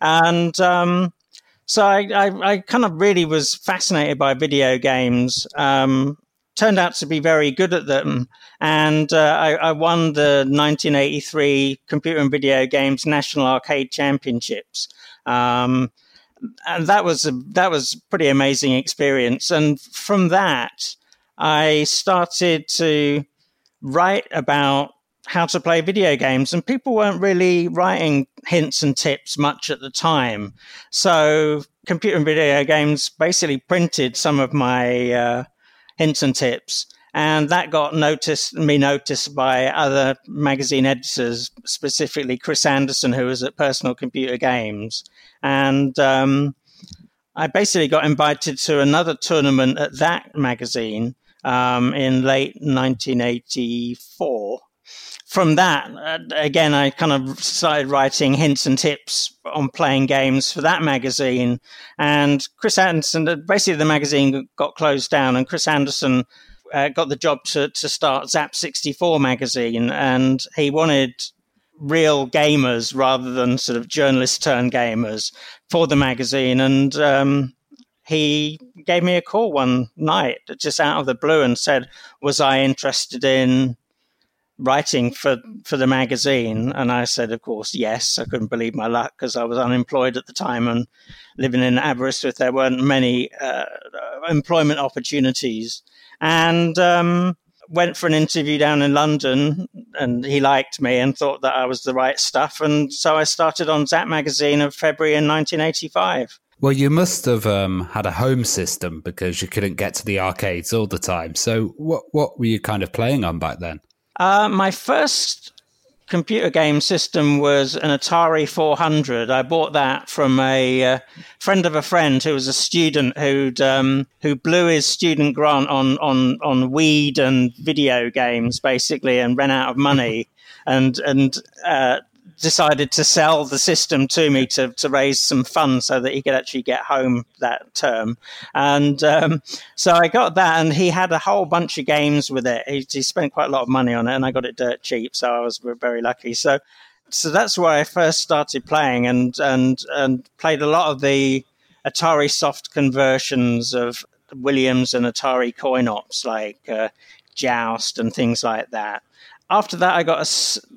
And um, so I, I, I kind of really was fascinated by video games um, turned out to be very good at them. And uh, I, I won the nineteen eighty-three Computer and Video Games National Arcade Championships. Um, and that was a, that was a pretty amazing experience. And from that, I started to write about how to play video games, and people weren't really writing hints and tips much at the time. So Computer and Video Games basically printed some of my uh, hints and tips, and that got noticed, me noticed by other magazine editors, specifically Chris Anderson, who was at Personal Computer Games. And um, I basically got invited to another tournament at that magazine um, in late nineteen eighty-four. From that, uh, again, I kind of started writing hints and tips on playing games for that magazine. And Chris Anderson, basically the magazine got closed down, and Chris Anderson uh, got the job to, to start Zap sixty-four magazine. And he wanted real gamers rather than sort of journalist turned gamers for the magazine. And um, he gave me a call one night, just out of the blue, and said, was I interested in writing for, for the magazine? And I said, of course, yes. I couldn't believe my luck because I was unemployed at the time and living in Aberystwyth. There weren't many uh, employment opportunities. And um, went for an interview down in London, and he liked me and thought that I was the right stuff. And so I started on Zap magazine in February in nineteen eighty-five. Well, you must have um, had a home system because you couldn't get to the arcades all the time. So what, what were you kind of playing on back then? Uh, my first computer game system was an Atari four hundred. I bought that from a uh, friend of a friend who was a student who'd um, who blew his student grant on, on, on weed and video games, basically, and ran out of money and and uh, decided to sell the system to me to, to raise some funds so that he could actually get home that term. And um, so I got that, and he had a whole bunch of games with it. He, he spent quite a lot of money on it, and I got it dirt cheap, so I was very lucky. So so that's where I first started playing, and and and played a lot of the Atari soft conversions of Williams and Atari coin ops, like uh, Joust and things like that. After that, I got a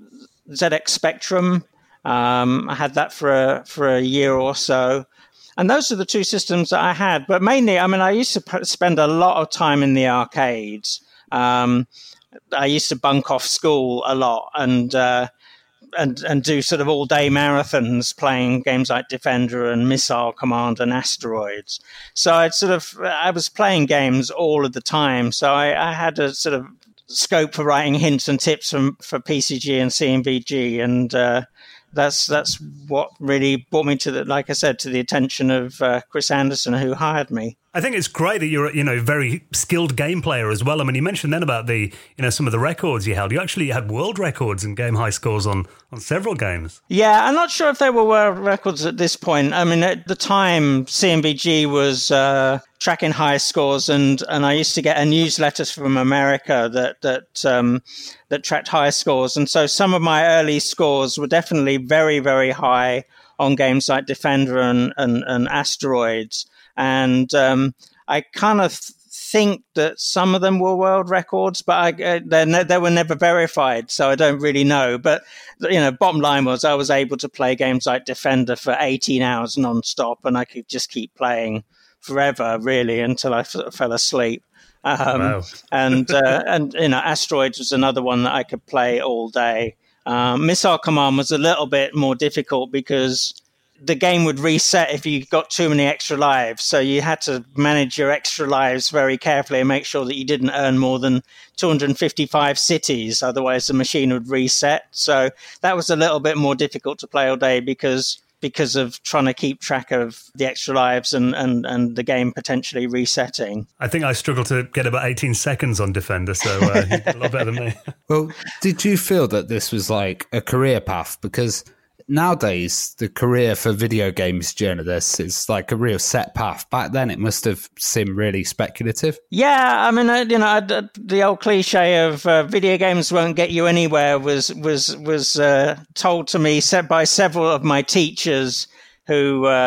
Z X Spectrum. Um, I had that for a, for a year or so. And those are the two systems that I had. But mainly, I mean, I used to p- spend a lot of time in the arcades. Um, I used to bunk off school a lot and uh, and and do sort of all-day marathons playing games like Defender and Missile Command and Asteroids. So I'd sort of, I was playing games all of the time. So I, I had a sort of scope for writing hints and tips from, for P C G and C M V G, and uh, that's that's what really brought me to the, like I said, to the attention of uh, Chris Anderson, who hired me. I think it's great that you're, you know, a very skilled game player as well. I mean, you mentioned then about the, you know, some of the records you held. You actually had world records and game high scores on, on several games. Yeah, I'm not sure if they were world records at this point. I mean, at the time, C M V G was uh, tracking high scores, and, and I used to get a newsletter from America that that um, that tracked high scores. And so some of my early scores were definitely very, very high on games like Defender and, and, and Asteroids. And um, I kind of think that some of them were world records, but I, uh, ne- they were never verified, so I don't really know. But, you know, bottom line was I was able to play games like Defender for eighteen hours non-stop, and I could just keep playing forever, really, until I f- fell asleep. Um, wow. and, uh, and, you know, Asteroids was another one that I could play all day. Um, Missile Command was a little bit more difficult because the game would reset if you got too many extra lives. So you had to manage your extra lives very carefully and make sure that you didn't earn more than two hundred fifty-five cities. Otherwise, the machine would reset. So that was a little bit more difficult to play all day because because of trying to keep track of the extra lives and, and, and the game potentially resetting. I think I struggled to get about eighteen seconds on Defender, so uh, you did a lot better than me. Well, did you feel that this was like a career path? Because nowadays, the career for video games journalists is like a real set path. Back then, it must have seemed really speculative. Yeah, I mean, uh, you know, uh, the old cliche of uh, video games won't get you anywhere was was was uh, told to me set by several of my teachers who uh,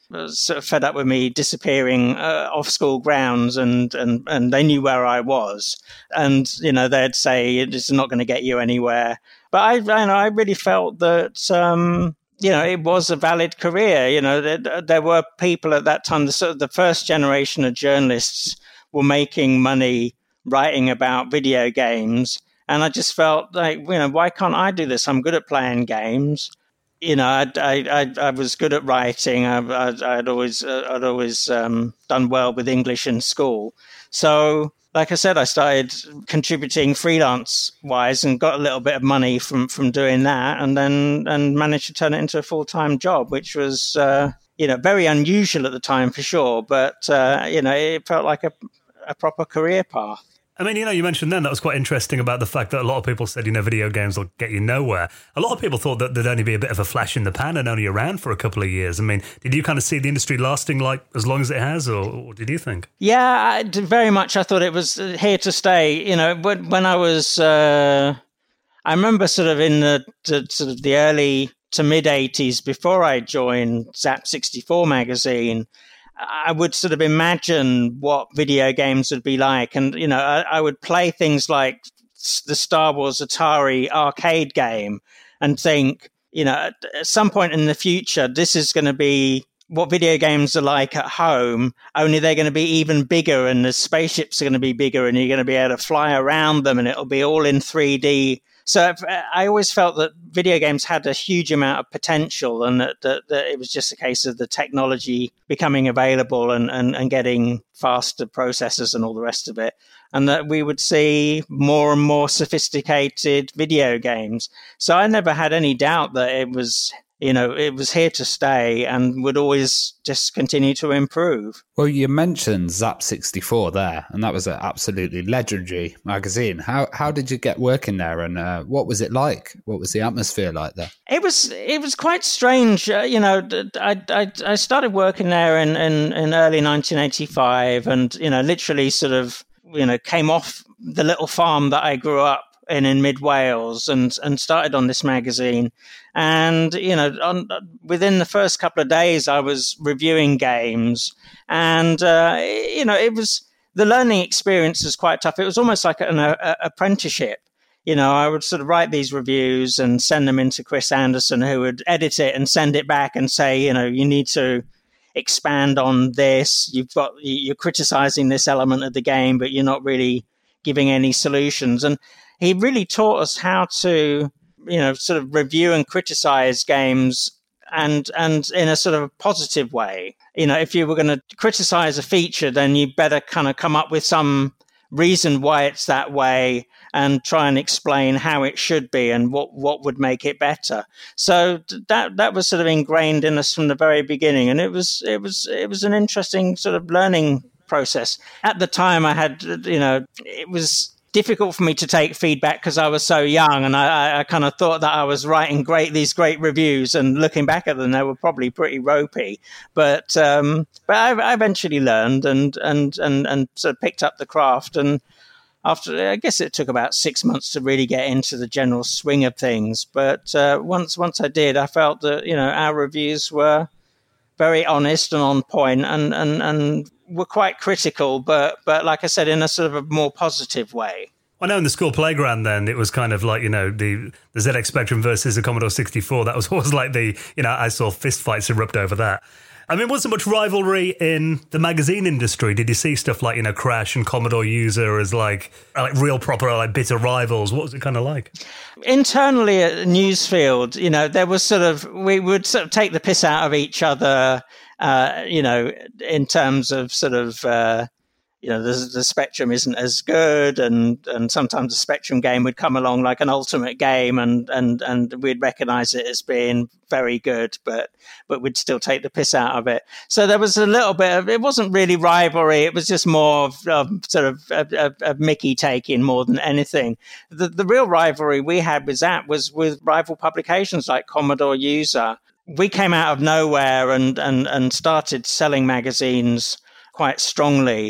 sort of fed up with me disappearing uh, off school grounds, and, and, and they knew where I was. And, you know, they'd say, this is not going to get you anywhere. But I, I, know, I really felt that, um, you know, it was a valid career. You know, there, there were people at that time, the, sort of the first generation of journalists were making money writing about video games. And I just felt like, you know, why can't I do this? I'm good at playing games. You know, I, I, I was good at writing. I, I, I'd always, uh, I'd always um, done well with English in school. So, like I said, I started contributing freelance-wise and got a little bit of money from, from doing that, and then and managed to turn it into a full-time job, which was, uh, you know, very unusual at the time for sure. But uh, you know, it felt like a, a proper career path. I mean, you know, you mentioned then that was quite interesting about the fact that a lot of people said, you know, video games will get you nowhere. A lot of people thought that there'd only be a bit of a flash in the pan and only around for a couple of years. I mean, did you kind of see the industry lasting like as long as it has, or what did you think? Yeah, I, very much. I thought it was here to stay. You know, when, when I was, uh, I remember sort of in the, the sort of the early to mid eighties, before I joined Zap sixty-four magazine, I would sort of imagine what video games would be like. And, you know, I, I would play things like the Star Wars Atari arcade game and think, you know, at, at some point in the future, this is going to be what video games are like at home, only they're going to be even bigger, and the spaceships are going to be bigger, and you're going to be able to fly around them, and it'll be all in three D. So I always felt that video games had a huge amount of potential, and that, that, that it was just a case of the technology becoming available and, and, and getting faster processors and all the rest of it, and that we would see more and more sophisticated video games. So I never had any doubt that it was, you know, it was here to stay and would always just continue to improve. Well, you mentioned Zap sixty-four there, and that was an absolutely legendary magazine. How how did you get working there, and uh, what was it like? What was the atmosphere like there? It was it was quite strange. Uh, you know, I, I I started working there in, in, in early nineteen eighty-five, and you know, literally sort of you know came off the little farm that I grew up in in mid Wales, and and started on this magazine. And you know, on, within the first couple of days, I was reviewing games, and uh, you know, it was the learning experience was quite tough. It was almost like an a, apprenticeship. You know, I would sort of write these reviews and send them into Chris Anderson, who would edit it and send it back and say, you know, you need to expand on this. You've got you're criticizing this element of the game, but you're not really giving any solutions. And he really taught us how to, you know, sort of review and criticize games, and and in a sort of positive way. You know, if you were going to criticize a feature, then you better kind of come up with some reason why it's that way and try and explain how it should be and what, what would make it better. So that that was sort of ingrained in us from the very beginning, and it was it was it was an interesting sort of learning process. At the time, I had, you know, it was difficult for me to take feedback because I was so young, and I, I kind of thought that I was writing great these great reviews, and looking back at them, they were probably pretty ropey. But um, but I, I eventually learned and and and and sort of picked up the craft. And after, I guess it took about six months to really get into the general swing of things. But uh, once once I did, I felt that you know our reviews were very honest and on point, and and and were quite critical, but but like I said, in a sort of a more positive way. I know in the school playground then, it was kind of like, you know, the, the Z X Spectrum versus the Commodore sixty-four. That was always like the, you know, I saw fist fights erupt over that. I mean, was there much rivalry in the magazine industry? Did you see stuff like, you know, Crash and Commodore User as like like real proper, like bitter rivals? What was it kind of like? Internally at Newsfield, you know, there was sort of, we would sort of take the piss out of each other, uh, you know, in terms of sort of, uh, you know, the, the Spectrum isn't as good, and, and sometimes the Spectrum game would come along like an ultimate game, and, and, and we'd recognize it as being very good, but but we'd still take the piss out of it. So there was a little bit of, it wasn't really rivalry, it was just more of um, sort of a, a, a Mickey taking more than anything. The, the real rivalry we had with that was with rival publications like Commodore User. We came out of nowhere and and, and started selling magazines quite strongly,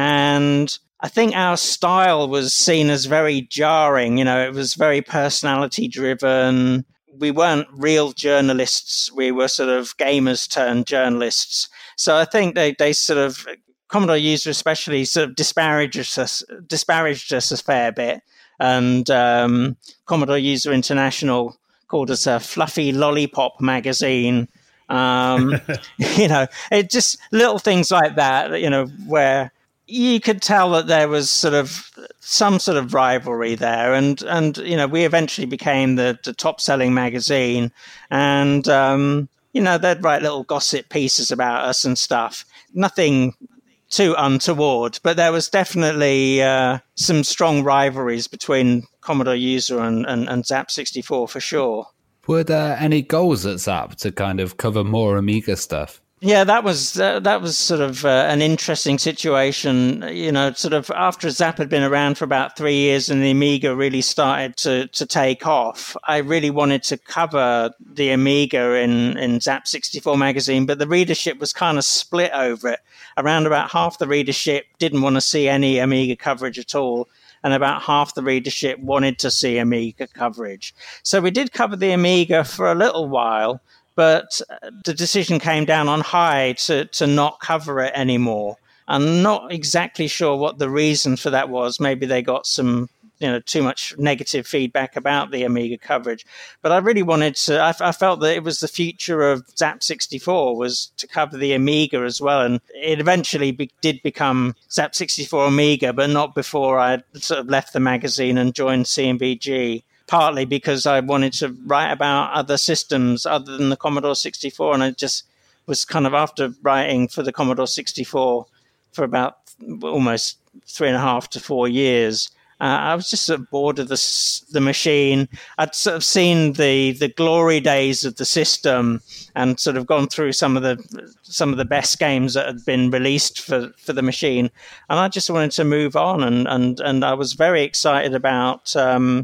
and I think our style was seen as very jarring. You know, it was very personality driven. we weren't real journalists. We were sort of gamers turned journalists. So I think they, they sort of, Commodore user especially sort of disparaged us, disparaged us a fair bit. And um, Commodore User International called us a fluffy lollipop magazine. Um, you know, it just little things like that, you know, where you could tell that there was sort of some sort of rivalry there. And, and you know, we eventually became the, the top-selling magazine. And, um, you know, they'd write little gossip pieces about us and stuff. Nothing too untoward, but there was definitely uh, some strong rivalries between Commodore User and, and, and Zap sixty-four for sure. Were there any goals at Zap to kind of cover more Amiga stuff? Yeah, that was uh, that was sort of uh, an interesting situation. You know, sort of after Zap had been around for about three years and the Amiga really started to, to take off, I really wanted to cover the Amiga in, in Zap sixty-four magazine, but the readership was kind of split over it. Around about half the readership didn't want to see any Amiga coverage at all, and about half the readership wanted to see Amiga coverage. So we did cover the Amiga for a little while, but the decision came down on high to, to not cover it anymore. I'm not exactly sure what the reason for that was. Maybe they got some, you know, too much negative feedback about the Amiga coverage. But I really wanted to, I, I felt that it was the future of Zap sixty-four was to cover the Amiga as well. And it eventually be, did become Zap sixty-four Amiga, but not before I sort of left the magazine and joined C M B G. Partly because I wanted to write about other systems other than the Commodore sixty-four. And I just was kind of, after writing for the Commodore sixty-four for about almost three and a half to four years, uh, I was just sort of bored of the, the machine. I'd sort of seen the, the glory days of the system and sort of gone through some of the some of the best games that had been released for, for the machine. And I just wanted to move on. And, and, and I was very excited about Um,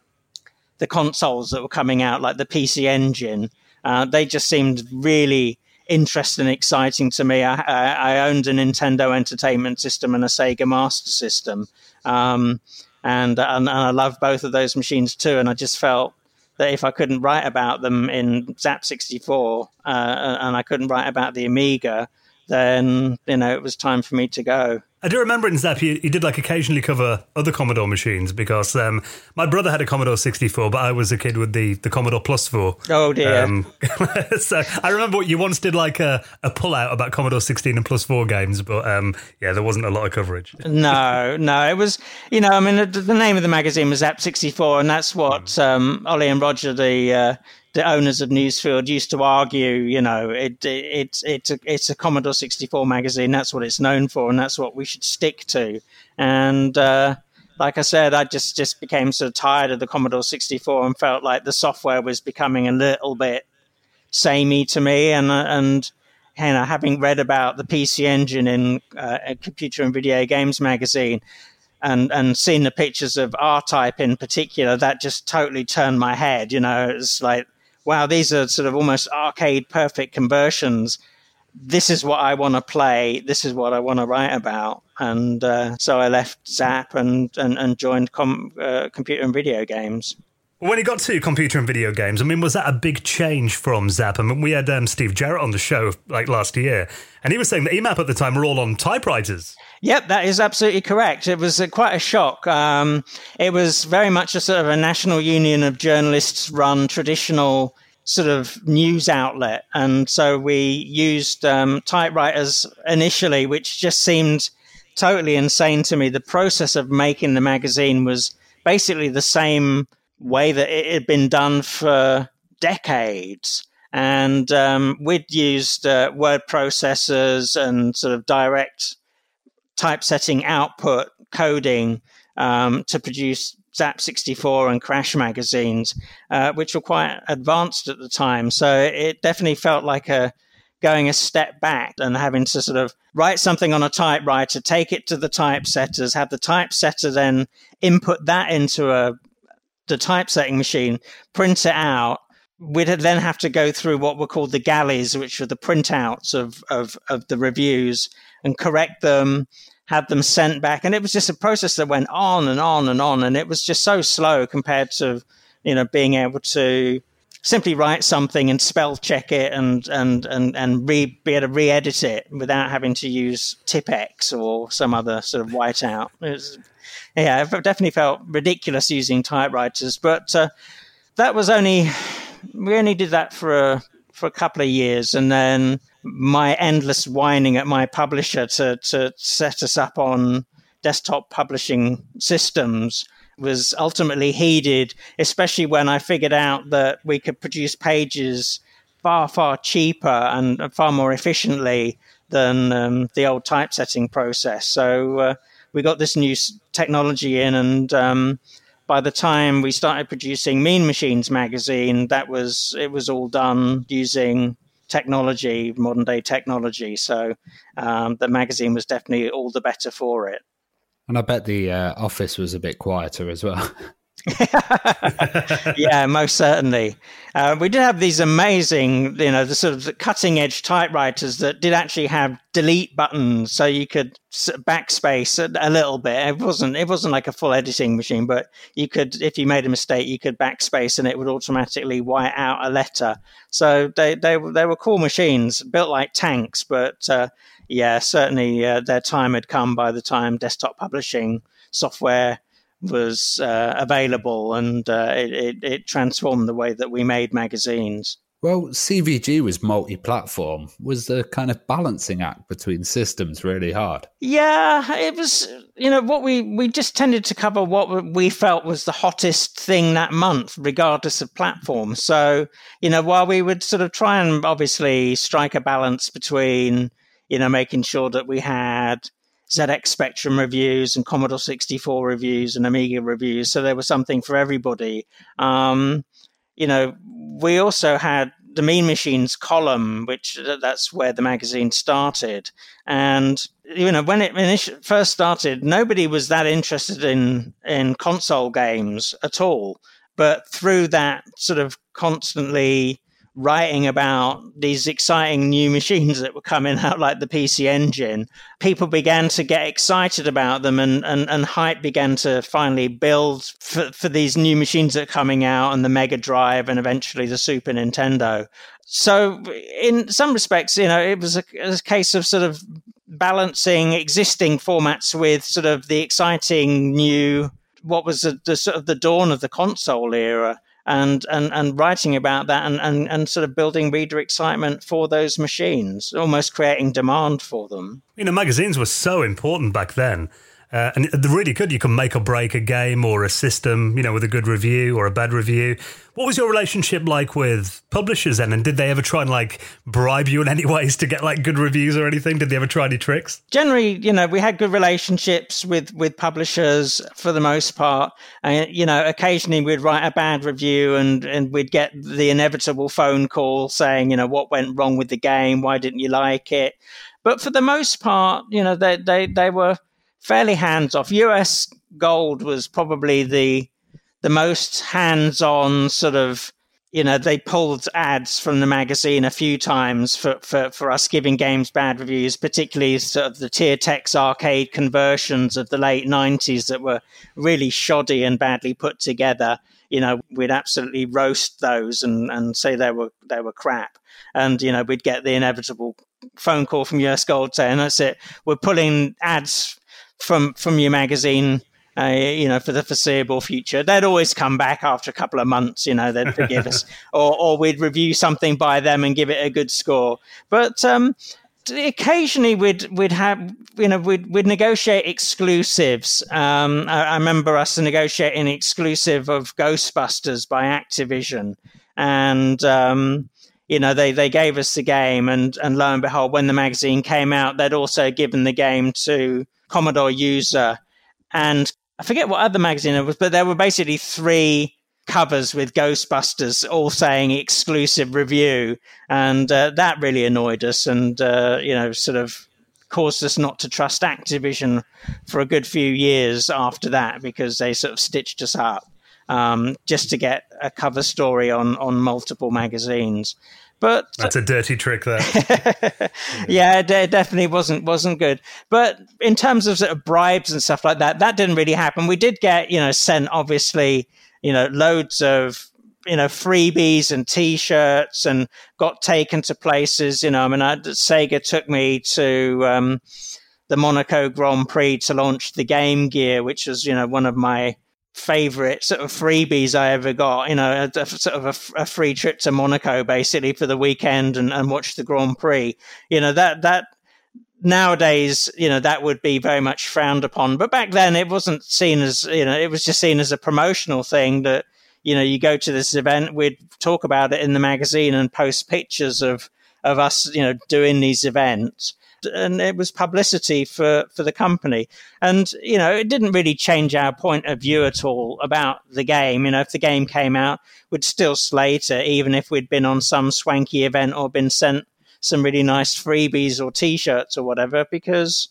the consoles that were coming out, like the P C Engine. Uh, they just seemed really interesting and exciting to me. I, I, I owned a Nintendo Entertainment System and a Sega Master System. Um, and, and, and I loved both of those machines too. And I just felt that if I couldn't write about them in Zap sixty-four uh, and I couldn't write about the Amiga, then, you know, it was time for me to go. I do remember in Zap, you, you did like occasionally cover other Commodore machines because um, my brother had a Commodore sixty-four, but I was a kid with the, the Commodore Plus four. Oh, dear. Um, so I remember you once did like a, a pull-out about Commodore sixteen and Plus four games, but um, yeah, there wasn't a lot of coverage. No, no, it was, you know, I mean, the, the name of the magazine was Zap sixty-four, and that's what mm. um, Ollie and Roger, the... Uh, the owners of Newsfield, used to argue, you know, it, it, it's it's a, it's a Commodore sixty-four magazine. That's what it's known for, and that's what we should stick to. And uh, like I said, I just, just became sort of tired of the Commodore sixty-four and felt like the software was becoming a little bit samey to me. And and you know, having read about the P C Engine in uh, a Computer and Video Games magazine, and and seeing the pictures of R-Type in particular, that just totally turned my head. You know, it's like, wow, these are sort of almost arcade perfect conversions. This is what I want to play. This is what I want to write about. And uh, so I left Zap and, and, and joined com- uh, Computer and Video Games. When you got to Computer and Video Games, I mean, was that a big change from Zap? I mean, we had um, Steve Jarrett on the show like last year, and he was saying that E M A P at the time were all on typewriters. Yep, that is absolutely correct. It was uh, quite a shock. Um, it was very much a sort of a National Union of Journalists run traditional sort of news outlet. And so we used um, typewriters initially, which just seemed totally insane to me. The process of making the magazine was basically the same way that it had been done for decades. And um, we'd used uh, word processors and sort of direct typesetting output coding um, to produce Zap sixty-four and Crash magazines, uh, which were quite advanced at the time. So it definitely felt like a going a step back and having to sort of write something on a typewriter, take it to the typesetters, have the typesetter then input that into a the typesetting machine, print it out. We'd then have to go through what were called the galleys, which were the printouts of, of, of the reviews, and correct them, had them sent back. And it was just a process that went on and on and on. And it was just so slow compared to, you know, being able to simply write something and spell check it and and and and re, be able to re-edit it without having to use Tipex or some other sort of whiteout. It was, yeah, it definitely felt ridiculous using typewriters, but uh, that was only we only did that for a for a couple of years, and then my endless whining at my publisher to to set us up on desktop publishing systems was ultimately heeded, especially when I figured out that we could produce pages far, far cheaper and far more efficiently than um, the old typesetting process. So uh, we got this new technology in, and um, by the time we started producing Mean Machines magazine, that was it was all done using technology, modern day technology. So um, the magazine was definitely all the better for it. And I bet the uh, office was a bit quieter as well. Yeah, most certainly. Uh, we did have these amazing, you know, the sort of cutting edge typewriters that did actually have delete buttons, so you could backspace a, a little bit. It wasn't, it wasn't like a full editing machine, but you could, if you made a mistake, you could backspace and it would automatically white out a letter. So they they they were cool machines, built like tanks, but. Uh, Yeah, certainly uh, their time had come by the time desktop publishing software was uh, available, and uh, it, it, it transformed the way that we made magazines. Well, C V G was multi-platform. Was the kind of balancing act between systems really hard? Yeah, it was, you know, what we, we just tended to cover what we felt was the hottest thing that month, regardless of platform. So, you know, while we would sort of try and obviously strike a balance between you know, making sure that we had Z X Spectrum reviews and Commodore sixty-four reviews and Amiga reviews. So there was something for everybody. Um, you know, we also had the Mean Machines column, which that's where the magazine started. And, you know, when it, when it first started, nobody was that interested in, in console games at all. But through that sort of constantly writing about these exciting new machines that were coming out, like the P C Engine, people began to get excited about them, and, and, and hype began to finally build for, for these new machines that are coming out, and the Mega Drive and eventually the Super Nintendo. So in some respects, you know, it was a, it was a case of sort of balancing existing formats with sort of the exciting new, what was the, the sort of the dawn of the console era. And, and and writing about that and, and, and sort of building reader excitement for those machines, almost creating demand for them. You know, magazines were so important back then. Uh, and they really could. You can make or break a game or a system, you know, with a good review or a bad review. What was your relationship like with publishers then? And did they ever try and, like, bribe you in any ways to get, like, good reviews or anything? Did they ever try any tricks? Generally, you know, we had good relationships with, with publishers for the most part. And, you know, occasionally we'd write a bad review and, and we'd get the inevitable phone call saying, you know, what went wrong with the game? Why didn't you like it? But for the most part, you know, they they, they were fairly hands-off. U S Gold was probably the the most hands-on sort of, you know, they pulled ads from the magazine a few times for, for, for us giving games bad reviews, particularly sort of the Tiertex arcade conversions of the late nineties that were really shoddy and badly put together. You know, we'd absolutely roast those and, and say they were they were crap. And, you know, we'd get the inevitable phone call from U S Gold saying, that's it, we're pulling ads from from your magazine, uh, you know, for the foreseeable future. They'd always come back after a couple of months, you know, they'd forgive us. Or or we'd review something by them and give it a good score. But um, occasionally we'd we'd have, you know, we'd, we'd negotiate exclusives. Um, I, I remember us negotiating an exclusive of Ghostbusters by Activision. And, um, you know, they, they gave us the game. And, and lo and behold, when the magazine came out, they'd also given the game to Commodore User, and I forget what other magazine it was, but there were basically three covers with Ghostbusters all saying exclusive review, and uh, that really annoyed us and, uh, you know, sort of caused us not to trust Activision for a good few years after that, because they sort of stitched us up um, just to get a cover story on, on multiple magazines. But that's a dirty trick there. Yeah, it definitely wasn't wasn't good. But in terms of sort of bribes and stuff like that, that didn't really happen. We did get, you know, sent obviously, you know, loads of you know, freebies and T-shirts, and got taken to places. You know, I mean, I, Sega took me to um, the Monaco Grand Prix to launch the Game Gear, which was, you know, one of my favorite sort of freebies I ever got. You know, a, a, sort of a, a free trip to Monaco basically for the weekend and, and watch the Grand Prix. You know, that that. Nowadays, you know, that would be very much frowned upon. But back then it wasn't seen as, you know, it was just seen as a promotional thing that, you know, you go to this event, we'd talk about it in the magazine and post pictures of, of us, you know, doing these events. And it was publicity for, for the company. And, you know, it didn't really change our point of view at all about the game. You know, if the game came out, we'd still slate it, even if we'd been on some swanky event or been sent some really nice freebies or T-shirts or whatever, because,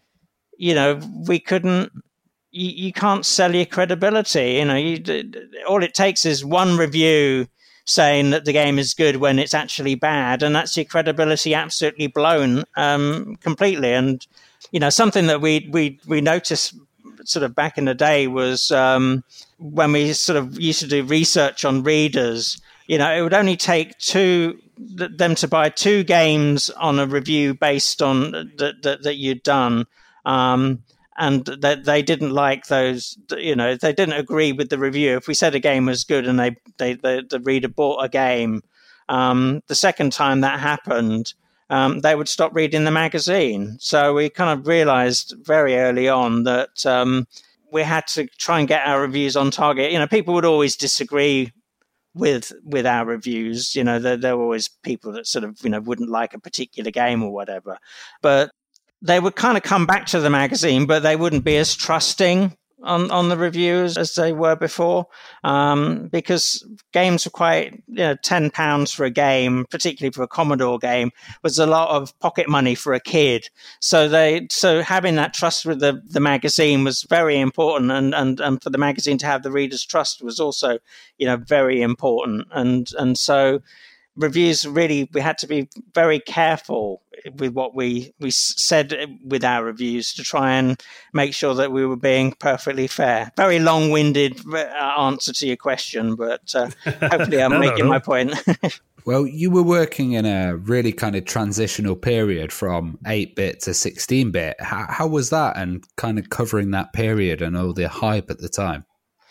you know, we couldn't, you, you can't sell your credibility. You know, you, all it takes is one review saying that the game is good when it's actually bad, and that's your credibility absolutely blown um, completely. And, you know, something that we, we, we noticed sort of back in the day was um, when we sort of used to do research on readers, you know, it would only take two them to buy two games on a review based on that that, that you'd done, um, and that they didn't like those. You know, they didn't agree with the review. If we said a game was good and they they, they the reader bought a game, um, the second time that happened, um, they would stop reading the magazine. So we kind of realized very early on that um, we had to try and get our reviews on target. You know, people would always disagree with with our reviews. You know, there, there were always people that sort of, you know, wouldn't like a particular game or whatever, but they would kind of come back to the magazine, but they wouldn't be as trusting on, on the reviews as they were before, um, because games were quite, you know, ten pounds for a game, particularly for a Commodore game, was a lot of pocket money for a kid. So they, so having that trust with the, the magazine was very important, and, and, and for the magazine to have the reader's trust was also, you know, very important. And, and so reviews really, we had to be very careful with what we, we said with our reviews to try and make sure that we were being perfectly fair. Very long-winded answer to your question, but uh, hopefully I'm no, making no, no. my point. Well, you were working in a really kind of transitional period from eight-bit to sixteen-bit. How, how was that, and kind of covering that period and all the hype at the time?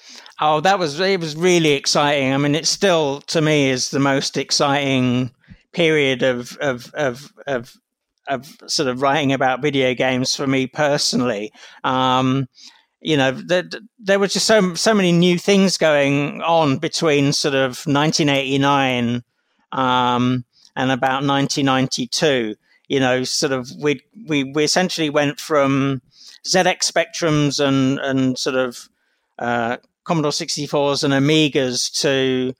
Oh, that was, it was really exciting. I mean, it still, to me, is the most exciting period of, of, of, of, of sort of writing about video games for me personally. Um, you know, there, there were just so, so many new things going on between sort of nineteen eighty-nine, um, and about nineteen ninety-two. You know, sort of, we, we, we essentially went from Z X Spectrums and, and sort of, uh, Commodore sixty-fours and Amigas to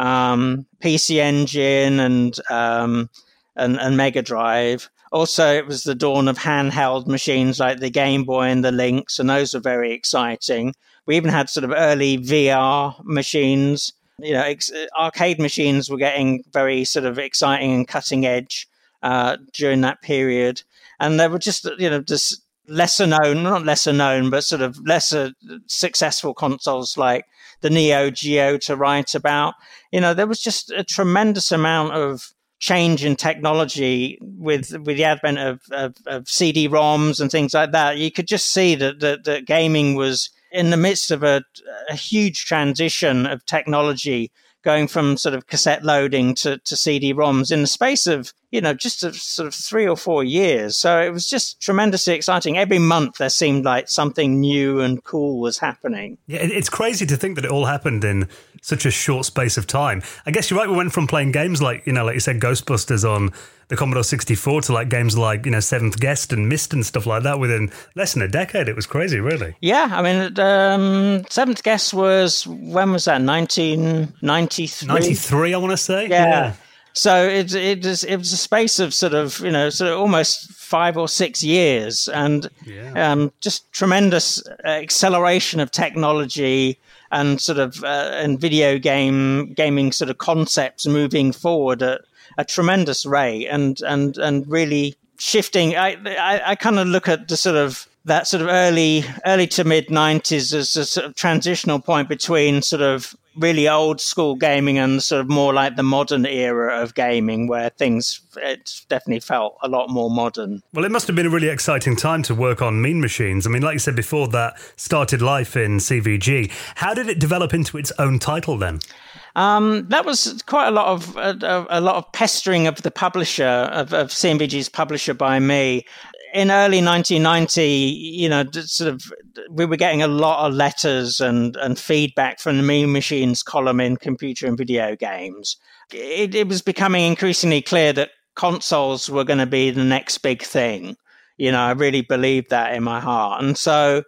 um, P C Engine and, um, and and Mega Drive. Also, it was the dawn of handheld machines like the Game Boy and the Lynx, and those were very exciting. We even had sort of early V R machines. You know, ex- arcade machines were getting very sort of exciting and cutting edge uh, during that period. And they were just, you know, just lesser known, not lesser known, but sort of lesser successful consoles like the Neo Geo to write about. You know, there was just a tremendous amount of change in technology with with the advent of, of, of C D ROMs and things like that. You could just see that, that, that gaming was in the midst of a, a huge transition of technology, going from sort of cassette loading to, to C D ROMs in the space of, you know, just a, sort of three or four years. So it was just tremendously exciting. Every month there seemed like something new and cool was happening. Yeah, it's crazy to think that it all happened in such a short space of time. I guess you're right. We went from playing games like, you know, like you said, Ghostbusters on the Commodore sixty-four to like games like, you know, Seventh Guest and Myst and stuff like that within less than a decade. It was crazy, really. Yeah, I mean, um, Seventh Guest was, when was that? nineteen ninety-three? ninety-three, I want to say. Yeah. yeah. So it, it, was, it was a space of sort of, you know, sort of almost five or six years, and yeah. um, just tremendous acceleration of technology and sort of uh, and video game gaming sort of concepts moving forward at a tremendous rate, and and and really shifting. I I, I kind of look at the sort of that sort of early early to mid nineties as a sort of transitional point between sort of really old school gaming and sort of more like the modern era of gaming, where things, it definitely felt a lot more modern. Well, it must have been a really exciting time to work on Mean Machines. I mean, like you said before, that started life in C V G. How did it develop into its own title then? Um, that was quite a lot of a, a lot of pestering of the publisher, of, of C M V G's publisher, by me. In early nineteen ninety, you know, sort of, we were getting a lot of letters and, and feedback from the Mean Machines column in Computer and Video Games. It, it was becoming increasingly clear that consoles were going to be the next big thing. You know, I really believed that in my heart. And so,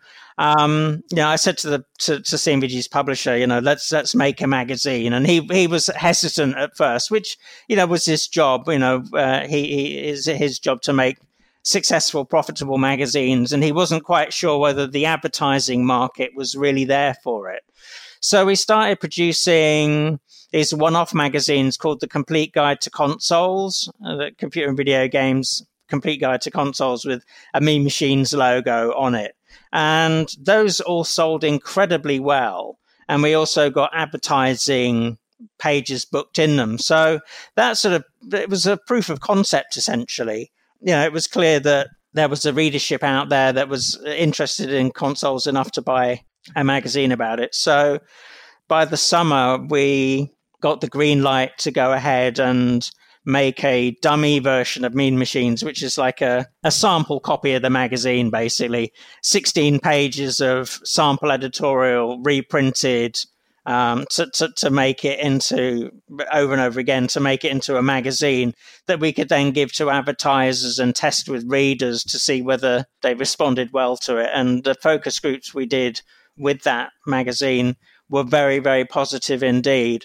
um, you know, I said to the to, to C M V G's publisher, you know, let's let's make a magazine. And he he was hesitant at first, which, you know, was his job. You know, uh, he, he is his job to make successful, profitable magazines, and he wasn't quite sure whether the advertising market was really there for it. So we started producing these one-off magazines called The Complete Guide to Consoles, uh, the Computer and Video Games Complete Guide to Consoles, with a Mean Machines logo on it. And those all sold incredibly well. And we also got advertising pages booked in them. So that sort of, it was a proof of concept, essentially. You know, it was clear that there was a readership out there that was interested in consoles enough to buy a magazine about it. So by the summer, we got the green light to go ahead and make a dummy version of Mean Machines, which is like a, a sample copy of the magazine, basically. sixteen pages of sample editorial reprinted um, to, to, to make it into, over and over again, to make it into a magazine that we could then give to advertisers and test with readers to see whether they responded well to it. And the focus groups we did with that magazine were very, very positive indeed.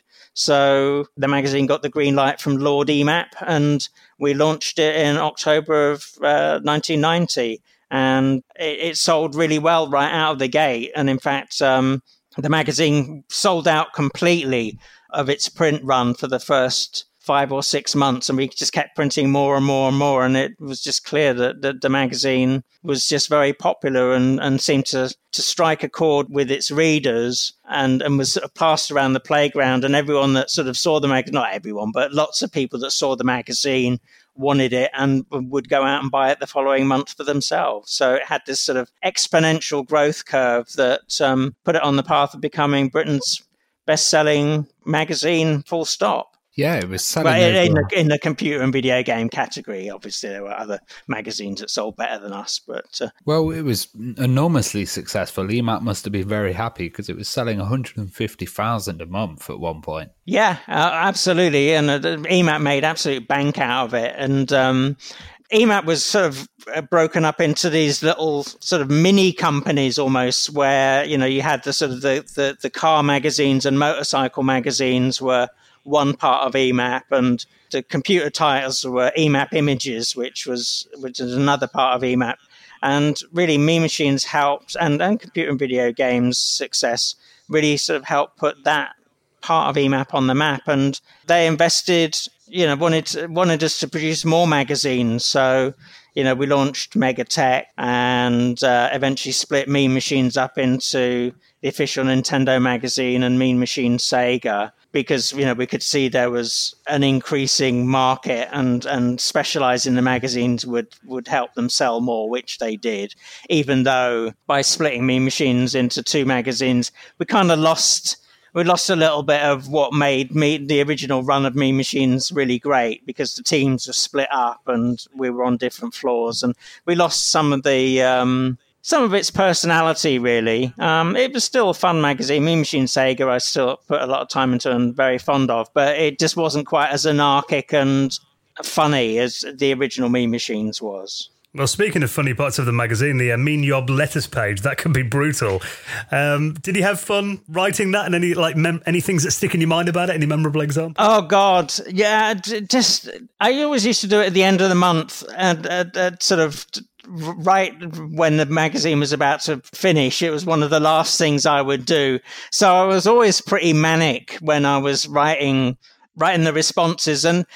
So the magazine got the green light from Lord E M A P, and we launched it in October of uh, nineteen ninety. And it, it sold really well right out of the gate. And in fact, um, the magazine sold out completely of its print run for the first five or six months, and we just kept printing more and more and more. And it was just clear that, that the magazine was just very popular and, and seemed to, to strike a chord with its readers, and, and was sort of passed around the playground. And everyone that sort of saw the magazine, not everyone, but lots of people that saw the magazine wanted it and would go out and buy it the following month for themselves. So it had this sort of exponential growth curve that um, put it on the path of becoming Britain's best-selling magazine, full stop. Yeah, it was selling. But in, in, the, in the computer and video game category, obviously there were other magazines that sold better than us. But uh, well, it was enormously successful. E M A P must have been very happy because it was selling one hundred fifty thousand a month at one point. Yeah, uh, absolutely. And uh, E M A P made absolute bank out of it. And um, E M A P was sort of broken up into these little sort of mini companies almost, where, you know, you had the sort of the, the, the car magazines and motorcycle magazines were one part of E M A P, and the computer titles were E M A P Images, which was which is another part of E M A P. And really, Mean Machines helped, and, and Computer and Video Games success really sort of helped put that part of E M A P on the map. And they invested, you know, wanted wanted us to produce more magazines. So, you know, we launched Megatech and uh, eventually split Mean Machines up into the official Nintendo magazine and Mean Machines Sega, because, you know, we could see there was an increasing market, and, and specializing the magazines would, would help them sell more, which they did, even though by splitting Mean Machines into two magazines, we kind of lost... We lost a little bit of what made me, the original run of Mean Machines really great, because the teams were split up and we were on different floors, and we lost some of the um, some of its personality, really. Um, it was still a fun magazine. Mean Machines Sega I still put a lot of time into and very fond of, but it just wasn't quite as anarchic and funny as the original Mean Machines was. Well, speaking of funny parts of the magazine, the uh, Mean Yob letters page, that can be brutal. Um, did you have fun writing that, and any like mem- any things that stick in your mind about it? Any memorable examples? Oh, God. Yeah, just, I always used to do it at the end of the month, and uh, uh, sort of right when the magazine was about to finish. It was one of the last things I would do. So I was always pretty manic when I was writing, writing the responses. And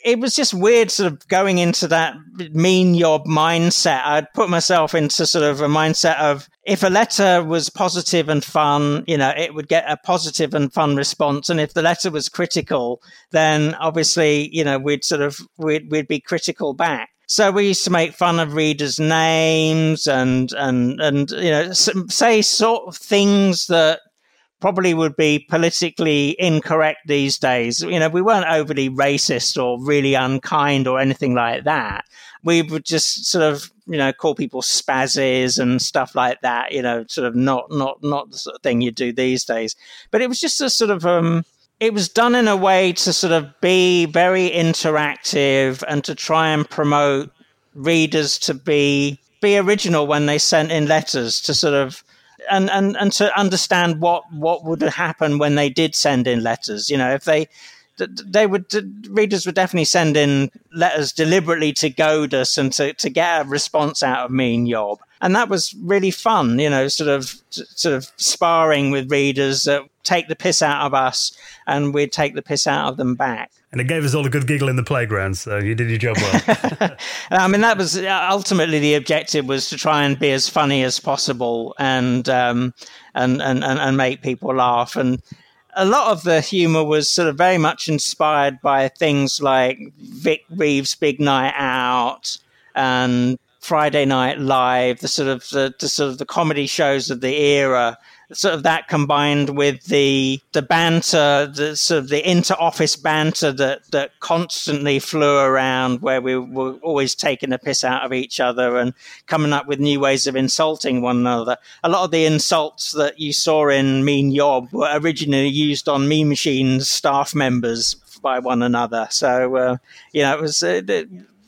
it was just weird sort of going into that mean yob mindset. I'd put myself into sort of a mindset of if a letter was positive and fun, you know, it would get a positive and fun response. And if the letter was critical, then obviously, you know, we'd sort of, we'd, we'd be critical back. So we used to make fun of readers' names and, and, and, you know, say sort of things that probably would be politically incorrect these days. You know, we weren't overly racist or really unkind or anything like that. We would just sort of, you know, call people spazzes and stuff like that, you know, sort of not, not, not the sort of thing you do these days. But it was just a sort of, um, it was done in a way to sort of be very interactive and to try and promote readers to be, be original when they sent in letters, to sort of, And, and and to understand what, what would happen when they did send in letters. You know, if they they would readers would definitely send in letters deliberately to goad us and to, to get a response out of me and Yob. And that was really fun, you know, sort of sort of sparring with readers that take the piss out of us and we'd take the piss out of them back. And it gave us all a good giggle in the playground, so you did your job well. I mean, that was ultimately the objective, was to try and be as funny as possible and um, and, and, and make people laugh. And a lot of the humour was sort of very much inspired by things like Vic Reeves' Big Night Out and Friday Night Live, the sort of the, the sort of the comedy shows of the era. Sort of that combined with the the banter, the sort of the inter-office banter that, that constantly flew around, where we were always taking the piss out of each other and coming up with new ways of insulting one another. A lot of the insults that you saw in Mean Yob were originally used on Mean Machines staff members by one another. So, uh, you know, it was uh, it,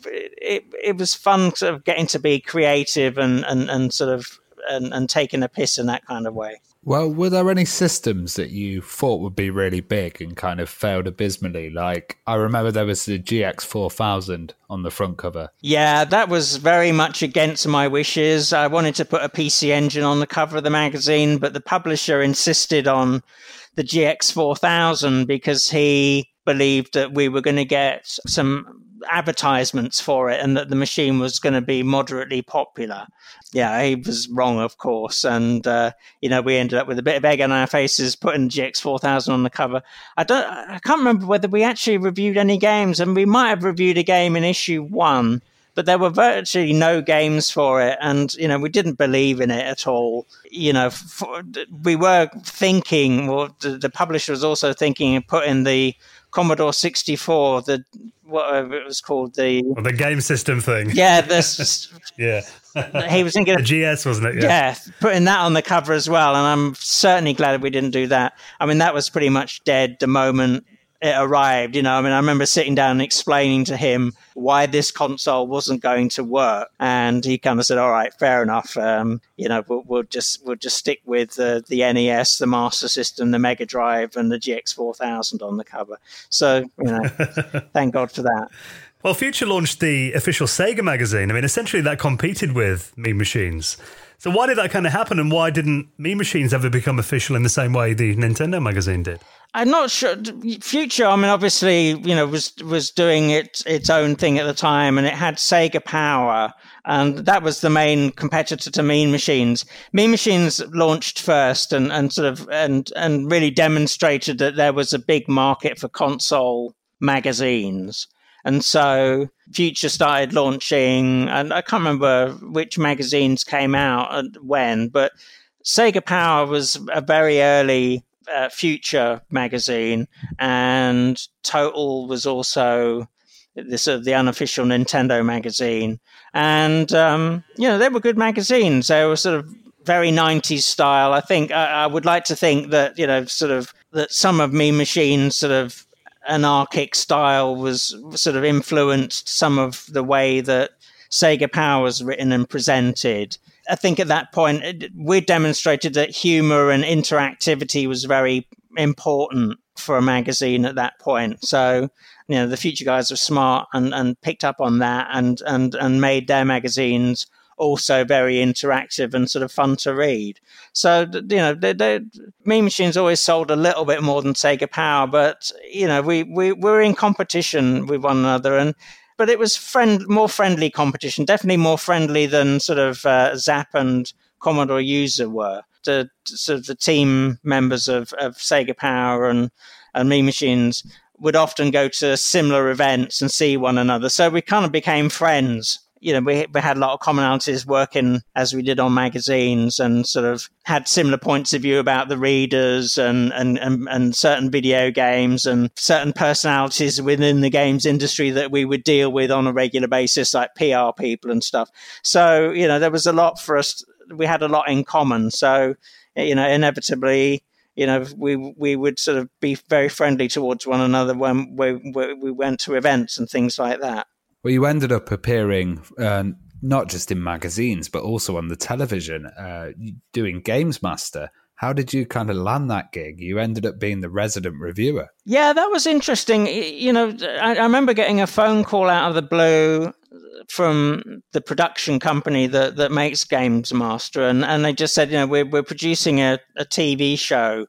it, it was fun sort of getting to be creative and, and, and sort of and, and taking a piss in that kind of way. Well, were there any systems that you thought would be really big and kind of failed abysmally? Like, I remember there was the G X four thousand on the front cover. Yeah, that was very much against my wishes. I wanted to put a P C Engine on the cover of the magazine, but the publisher insisted on the G X four thousand because he believed that we were going to get some advertisements for it and that the machine was going to be moderately popular. Yeah, he was wrong, of course. And, uh, you know, we ended up with a bit of egg on our faces putting G X four thousand on the cover. I don't, I can't remember whether we actually reviewed any games, and we might have reviewed a game in issue one, but there were virtually no games for it. And, you know, we didn't believe in it at all. You know, for, we were thinking, well, the, the publisher was also thinking of putting the Commodore sixty-four, the whatever it was called, the well, the game system thing. Yeah, this. yeah, he was thinking of, the G S, wasn't it? Yeah. yeah, putting that on the cover as well. And I'm certainly glad we didn't do that. I mean, that was pretty much dead the moment it arrived. You know, I mean, I remember sitting down and explaining to him why this console wasn't going to work, and he kind of said, "All right, fair enough. Um, you know, we'll, we'll just we'll just stick with uh, the N E S, the Master System, the Mega Drive, and the G X four thousand on the cover." So, you know, thank God for that. Well, Future launched the official Sega magazine. I mean, essentially that competed with Mean Machines. So why did that kind of happen, and why didn't Mean Machines ever become official in the same way the Nintendo magazine did? I'm not sure. Future, I mean, obviously, you know, was was doing it, its own thing at the time, and it had Sega Power, and that was the main competitor to Mean Machines. Mean Machines launched first, and, and sort of and and really demonstrated that there was a big market for console magazines. And so Future started launching, and I can't remember which magazines came out and when, but Sega Power was a very early uh, Future magazine, and Total was also the sort of the unofficial Nintendo magazine. And, um, you know, they were good magazines. They were sort of very nineties style. I think I, I would like to think that, you know, sort of that some of Mean Machines sort of anarchic style was sort of influenced some of the way that Sega Power was written and presented. I think at that point, we demonstrated that humor and interactivity was very important for a magazine at that point. So, you know, the Future guys were smart and, and picked up on that and, and, and made their magazines also very interactive and sort of fun to read. So, you know, they, they, Mean Machines always sold a little bit more than Sega Power, but, you know, we, we, we were in competition with one another, and but it was friend, more friendly competition, definitely more friendly than sort of uh, Zap and Commodore User were. The sort of the team members of, of Sega Power and, and Mean Machines would often go to similar events and see one another. So we kind of became friends. You know, we we had a lot of commonalities working as we did on magazines, and sort of had similar points of view about the readers and, and, and, and certain video games and certain personalities within the games industry that we would deal with on a regular basis, like P R people and stuff. So, you know, there was a lot for us. We had a lot in common. So, you know, inevitably, you know, we we would sort of be very friendly towards one another when we, we went to events and things like that. Well, you ended up appearing uh, not just in magazines, but also on the television, uh, doing Games Master. How did you kind of land that gig? You ended up being the resident reviewer. Yeah, that was interesting. You know, I, I remember getting a phone call out of the blue from the production company that, that makes Games Master, and, and they just said, you know, we're we're producing a, a T V show,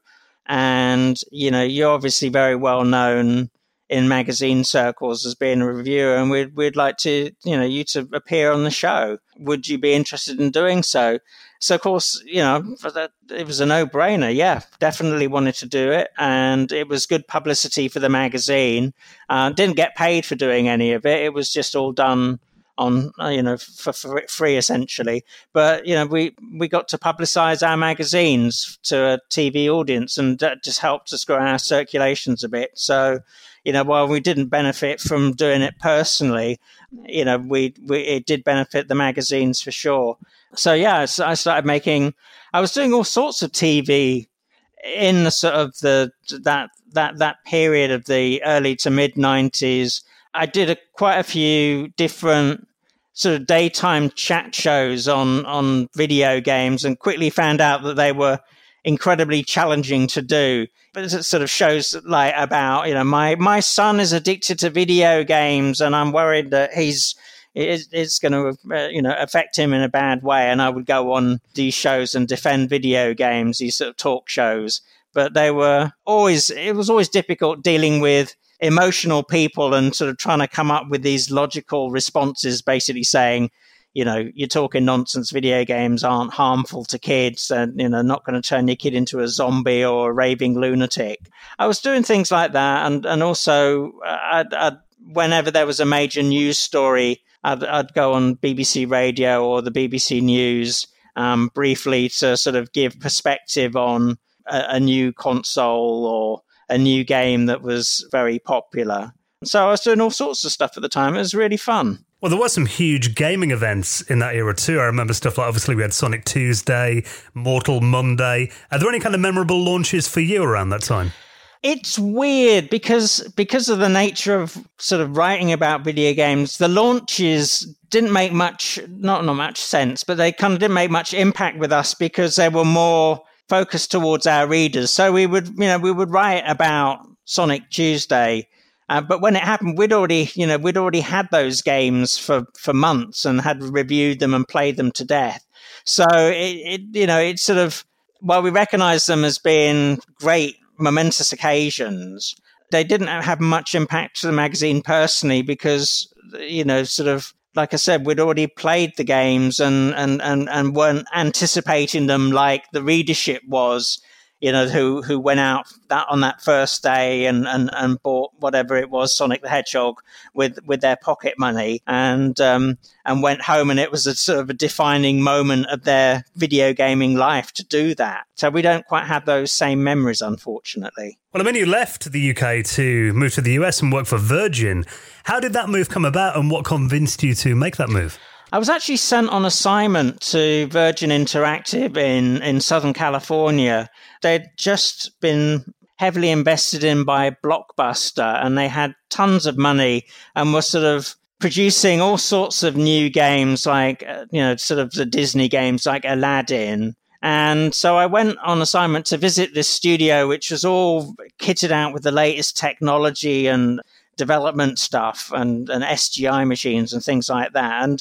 and, you know, you're obviously very well known in magazine circles as being a reviewer, and we'd we'd like to, you know, you to appear on the show. Would you be interested in doing so? So, of course, you know, for that, it was a no-brainer. Yeah, definitely wanted to do it, and it was good publicity for the magazine. Uh, didn't get paid for doing any of it. It was just all done on, you know, for, for free essentially. But, you know, we we got to publicize our magazines to a T V audience, and that just helped us grow our circulations a bit. So, you know, while we didn't benefit from doing it personally, you know, we, we it did benefit the magazines for sure. So, yeah, so I started making, I was doing all sorts of T V in the sort of the, that, that, that period of the early to mid nineties. I did a, quite a few different sort of daytime chat shows on, on video games, and quickly found out that they were incredibly challenging to do. But it sort of shows like about, you know, my, my son is addicted to video games, and I'm worried that he's, it's, it's going to, uh, you know, affect him in a bad way. And I would go on these shows and defend video games, these sort of talk shows. But they were always, it was always difficult dealing with emotional people and sort of trying to come up with these logical responses, basically saying, you know, you're talking nonsense, video games aren't harmful to kids, and, you know, not going to turn your kid into a zombie or a raving lunatic. I was doing things like that. And, and also, I'd, I'd, whenever there was a major news story, I'd, I'd go on B B C Radio or the B B C News um, briefly to sort of give perspective on a, a new console or a new game that was very popular. So I was doing all sorts of stuff at the time. It was really fun. Well, there were some huge gaming events in that era too. I remember stuff like, obviously, we had Sonic Tuesday, Mortal Monday. Are there any kind of memorable launches for you around that time? It's weird because because of the nature of sort of writing about video games, the launches didn't make much, not, not much sense, but they kind of didn't make much impact with us because they were more focused towards our readers. So we would, you know, we would write about Sonic Tuesday. Uh, but when it happened, we'd already, you know, we'd already had those games for, for months and had reviewed them and played them to death. So it, it you know, it's sort of, while we recognize them as being great, momentous occasions, they didn't have much impact to the magazine personally because, you know, sort of, like I said, we'd already played the games and, and, and, and weren't anticipating them like the readership was, you know, who, who went out that on that first day and, and, and bought whatever it was, Sonic the Hedgehog, with, with their pocket money and, um, and went home, and it was a sort of a defining moment of their video gaming life to do that. So we don't quite have those same memories, unfortunately. Well, I mean, you left the U K to move to the U S and work for Virgin. How did that move come about, and what convinced you to make that move? I was actually sent on assignment to Virgin Interactive in, in Southern California. They'd just been heavily invested in by Blockbuster, and they had tons of money and were sort of producing all sorts of new games, like, you know, sort of the Disney games like Aladdin. And so I went on assignment to visit this studio, which was all kitted out with the latest technology and development stuff and, and S G I machines and things like that. And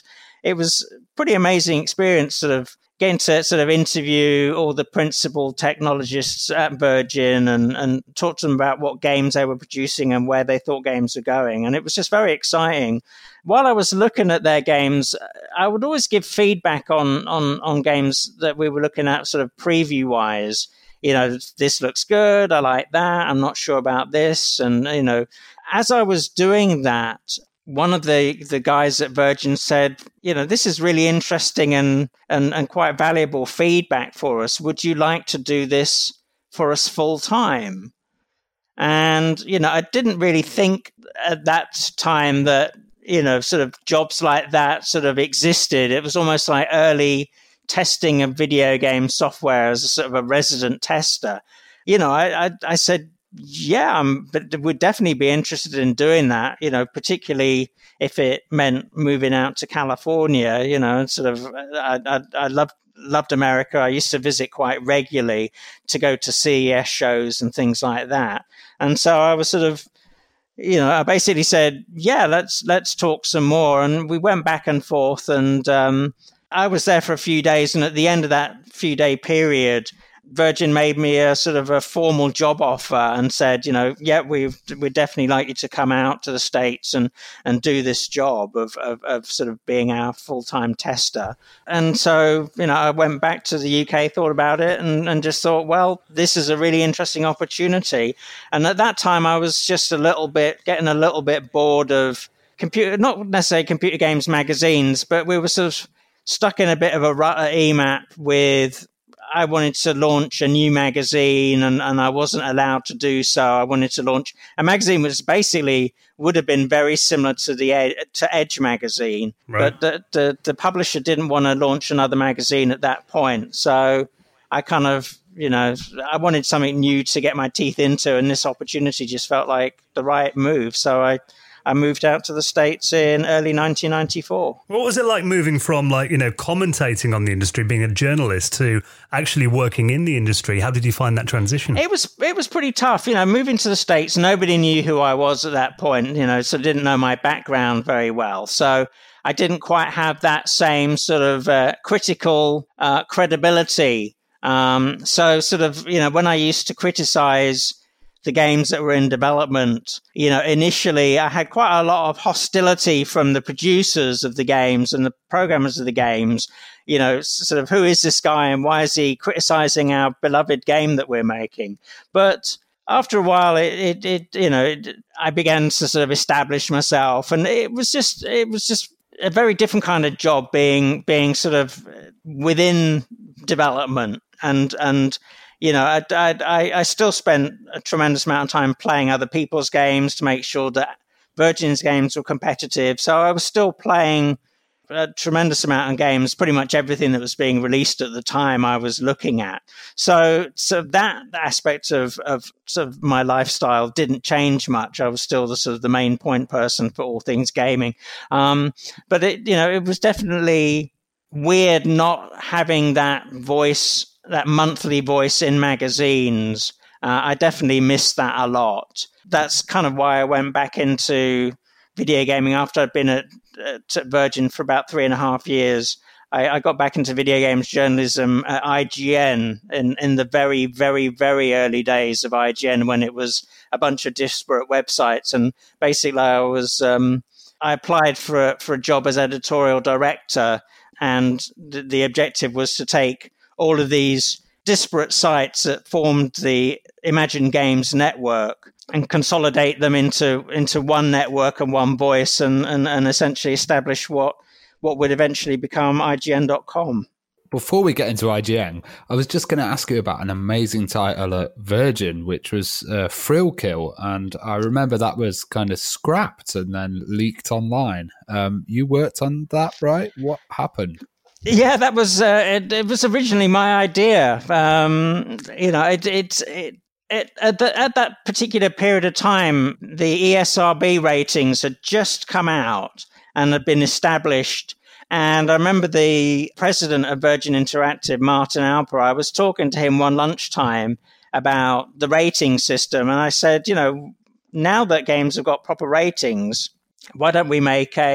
it was a pretty amazing experience, sort of getting to sort of interview all the principal technologists at Virgin and, and talk to them about what games they were producing and where they thought games were going. And it was just very exciting. While I was looking at their games, I would always give feedback on, on, on games that we were looking at sort of preview-wise. You know, this looks good, I like that, I'm not sure about this. And, you know, as I was doing that, one of the, the guys at Virgin said, you know, this is really interesting and, and, and quite valuable feedback for us. Would you like to do this for us full time? And, you know, I didn't really think at that time that, you know, sort of jobs like that sort of existed. It was almost like early testing of video game software as a sort of a resident tester. You know, I, I, I said, yeah, um, but would definitely be interested in doing that, you know, particularly if it meant moving out to California, you know, and sort of, I, I, I loved, loved America. I used to visit quite regularly to go to C E S shows and things like that. And so I was sort of, you know, I basically said, yeah, let's, let's talk some more. And we went back and forth, and um, I was there for a few days. And at the end of that few day period, Virgin made me a sort of a formal job offer and said, you know, yeah, we we'd definitely like you to come out to the States and, and do this job of, of, of sort of being our full-time tester. And so, you know, I went back to the U K, thought about it, and, and just thought, well, this is a really interesting opportunity. And at that time, I was just a little bit, getting a little bit bored of computer, not necessarily computer games magazines, but we were sort of stuck in a bit of a rut at E M A P with, I wanted to launch a new magazine, and, and I wasn't allowed to do so. I wanted to launch a magazine which basically would have been very similar to the Ed, to Edge magazine, right. But the, the, the publisher didn't want to launch another magazine at that point. So I kind of, you know, I wanted something new to get my teeth into, and this opportunity just felt like the right move. So I I moved out to the States in early nineteen ninety-four. What was it like moving from, like, you know, commentating on the industry, being a journalist, to actually working in the industry? How did you find that transition? It was it was pretty tough. You know, moving to the States, nobody knew who I was at that point, you know, so didn't know my background very well. So I didn't quite have that same sort of uh, critical uh, credibility. Um, so sort of, you know, when I used to criticize the games that were in development, you know, initially I had quite a lot of hostility from the producers of the games and the programmers of the games, you know, sort of, who is this guy and why is he criticizing our beloved game that we're making? But after a while, it, it, it you know, it, I began to sort of establish myself, and it was just, it was just a very different kind of job being, being sort of within development and, and, You know, I, I, I still spent a tremendous amount of time playing other people's games to make sure that Virgin's games were competitive. So I was still playing a tremendous amount of games, pretty much everything that was being released at the time I was looking at. So so that aspect of, of sort of my lifestyle didn't change much. I was still the sort of the main point person for all things gaming. Um, but, it you know, it was definitely weird not having that voice, that monthly voice in magazines. Uh, I definitely missed that a lot. That's kind of why I went back into video gaming after I'd been at, at Virgin for about three and a half years. I, I got back into video games journalism at I G N in, in the very, very, very early days of I G N, when it was a bunch of disparate websites. And basically I was, um, I applied for a, for a job as editorial director, and the, the objective was to take all of these disparate sites that formed the Imagine Games network and consolidate them into into one network and one voice, and, and, and essentially establish what, what would eventually become I G N dot com. Before we get into I G N, I was just going to ask you about an amazing title at Virgin, which was uh, Thrill Kill. And I remember that was kind of scrapped and then leaked online. Um, you worked on that, right? What happened? Yeah, that was uh, it, it. was originally my idea. Um, you know, it it it, it at, the, at that particular period of time, the E S R B ratings had just come out and had been established. And I remember the president of Virgin Interactive, Martin Alper, I was talking to him one lunchtime about the rating system, and I said, you know, now that games have got proper ratings, why don't we make a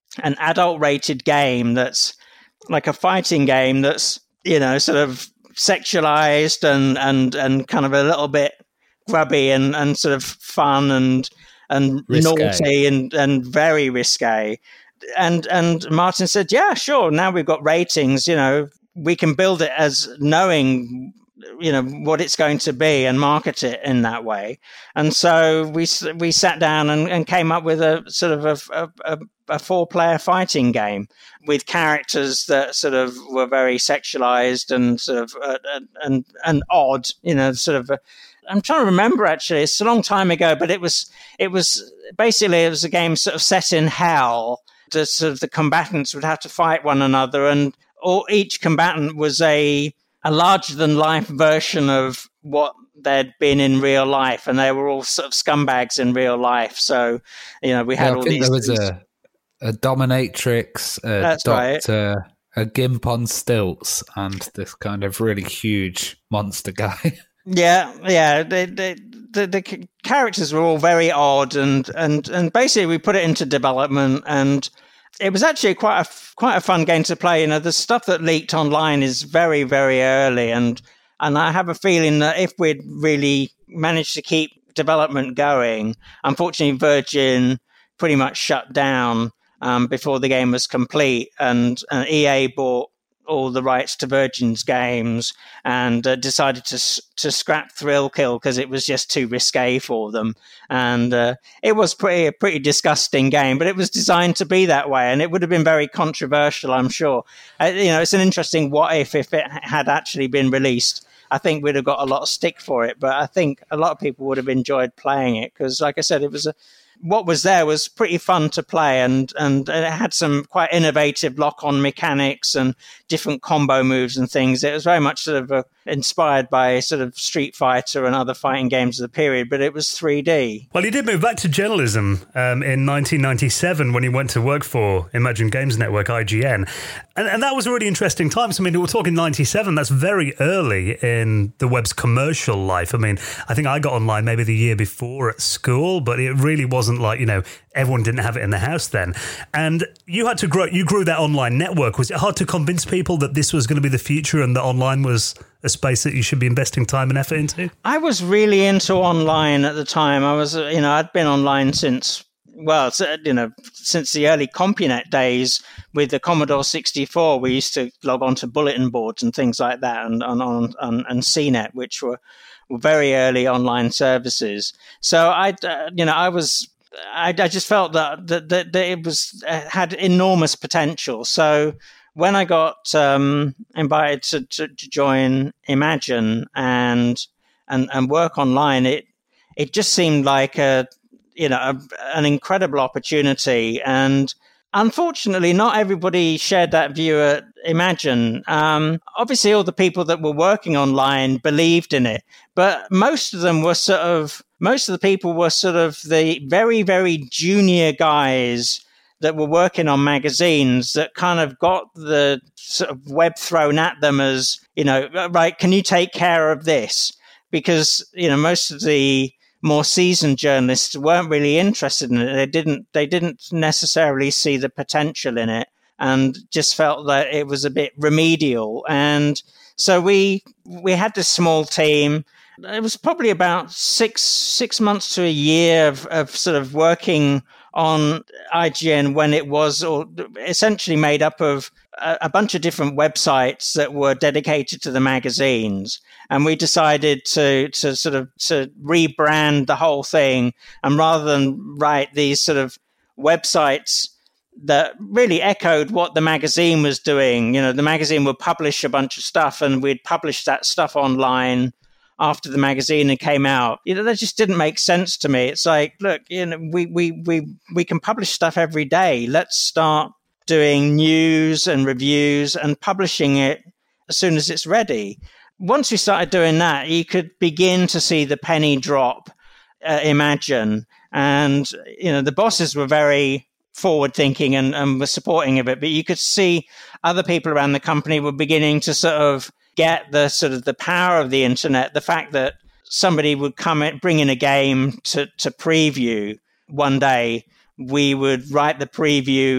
an adult rated game that's like a fighting game that's, you know, sort of sexualized and, and, and kind of a little bit grubby and, and sort of fun and, and risque. naughty and, and very risque. And, and Martin said, yeah, sure. Now we've got ratings, you know, we can build it as knowing, you know, what it's going to be and market it in that way. And so we we sat down and, and came up with a sort of a, a, a four-player fighting game with characters that sort of were very sexualized and sort of uh, and and odd, you know, sort of. A, I'm trying to remember actually. It's a long time ago, but it was it was basically it was a game sort of set in hell. The sort of the combatants would have to fight one another, and or each combatant was a a larger-than-life version of what they'd been in real life, and they were all sort of scumbags in real life. So, you know, we had yeah, all I think these. There was a, a dominatrix, a That's doctor, right. a gimp on stilts, and this kind of really huge monster guy. Yeah, yeah. They, they, the the characters were all very odd, and and and basically we put it into development, and it was actually quite a quite a fun game to play. You know, the stuff that leaked online is very, very early, and and I have a feeling that if we'd really managed to keep development going, unfortunately, Virgin pretty much shut down um, before the game was complete, and, and E A bought all the rights to Virgin's games and uh, decided to to scrap Thrill Kill because it was just too risque for them. And uh, it was pretty a pretty disgusting game, but it was designed to be that way, and it would have been very controversial, I'm sure. Uh, you know, it's an interesting what if if it had actually been released. I think we'd have got a lot of stick for it, but I think a lot of people would have enjoyed playing it because, like I said, it was a what was there was pretty fun to play, and, and it had some quite innovative lock-on mechanics and different combo moves and things. It was very much sort of uh, inspired by sort of Street Fighter and other fighting games of the period, but it was three D. Well, he did move back to journalism um, in nineteen ninety-seven when he went to work for Imagine Games Network, I G N. And, and that was a really interesting time. So, I mean, we're talking ninety-seven. That's very early in the web's commercial life. I mean, I think I got online maybe the year before at school, but it really wasn't like, you know, everyone didn't have it in the house then. And you had to grow, you grew that online network. Was it hard to convince people that this was going to be the future and that online was a space that you should be investing time and effort into? I was really into online at the time. I was, you know, I'd been online since, well, you know, since the early CompuNet days with the Commodore sixty-four. We used to log on to bulletin boards and things like that, and on on, on and C net, which were, were very early online services. So I, uh, you know, I was. I, I just felt that, that, that, that it was uh, had enormous potential. So when I got um, invited to, to, to join Imagine and and and work online, it it just seemed like a you know a, an incredible opportunity. And unfortunately, not everybody shared that view at Imagine. Um, obviously, all the people that were working online believed in it, but most of them were sort of. Most of the people were sort of the very, very junior guys that were working on magazines that kind of got the sort of web thrown at them as, you know, right, can you take care of this? Because, you know, most of the more seasoned journalists weren't really interested in it. They didn't, they didn't necessarily see the potential in it and just felt that it was a bit remedial. And so we, we had this small team. It was probably about six six months to a year of, of sort of working on I G N when it was or essentially made up of a, a bunch of different websites that were dedicated to the magazines. And we decided to to sort of to rebrand the whole thing. And rather than write these sort of websites that really echoed what the magazine was doing, you know, the magazine would publish a bunch of stuff and we'd publish that stuff online after the magazine came out. You know, that just didn't make sense to me. It's like, look, you know, we we we we can publish stuff every day. Let's start doing news and reviews and publishing it as soon as it's ready. Once we started doing that, you could begin to see the penny drop, uh, Imagine. And, you know, the bosses were very forward thinking and, and were supporting of it, but you could see other people around the company were beginning to sort of get the sort of the power of the internet, the fact that somebody would come in, bring in a game to, to preview one day, we would write the preview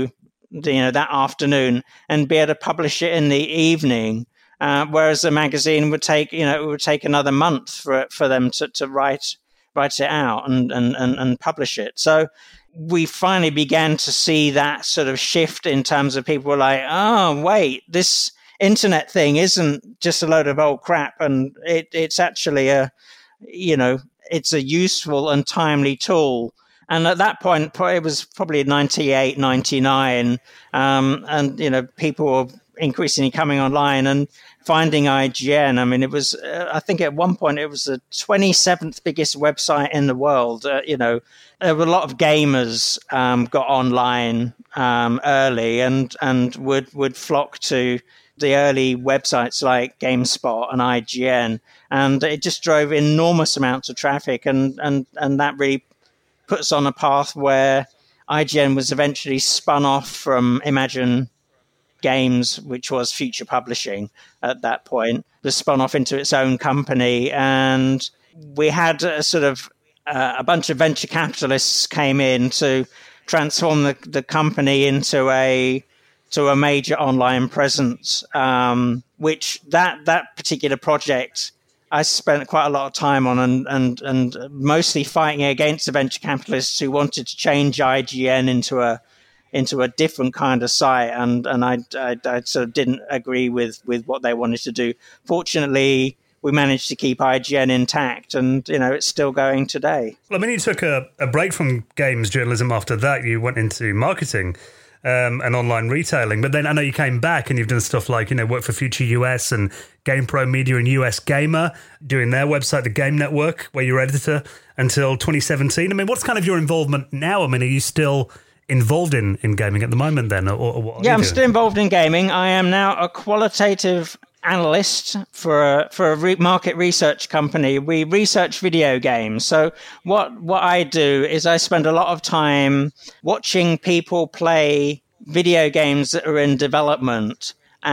you know, that afternoon and be able to publish it in the evening. Uh, whereas a magazine would take, you know, it would take another month for for them to, to write write it out and, and, and, and publish it. So we finally began to see that sort of shift in terms of people were like, oh, wait, this internet thing isn't just a load of old crap, and it, it's actually a, you know, it's a useful and timely tool. And at that point, it was probably ninety-eight, ninety-nine, um, and, you know, people were increasingly coming online and finding I G N. I mean, it was, uh, I think at one point it was the twenty-seventh biggest website in the world. Uh, you know, there were a lot of gamers um, got online um, early and and would, would flock to the early websites like GameSpot and I G N. And it just drove enormous amounts of traffic. And, and, and that really put us on a path where I G N was eventually spun off from Imagine Games, which was Future Publishing at that point, was spun off into its own company. And we had a sort of uh, a bunch of venture capitalists came in to transform the, the company into a to a major online presence, um, which that that particular project I spent quite a lot of time on, and, and, and mostly fighting against the venture capitalists who wanted to change I G N into a into a different kind of site, and and I, I, I sort of didn't agree with, with what they wanted to do. Fortunately, we managed to keep I G N intact, and you know it's still going today. Well, I mean, you took a, a break from games journalism after that. You went into marketing um, and online retailing, but then I know you came back and you've done stuff like, you know, work for Future U S and GamePro Media and U S Gamer, doing their website, the Game Network, where you're editor until twenty seventeen. I mean, what's kind of your involvement now? I mean, are you still involved in, in gaming at the moment then? Or, or what yeah, I'm doing? still involved in gaming. I am now a qualitative analyst for a, for a re- market research company. We research video games. So what, what I do is I spend a lot of time watching people play video games that are in development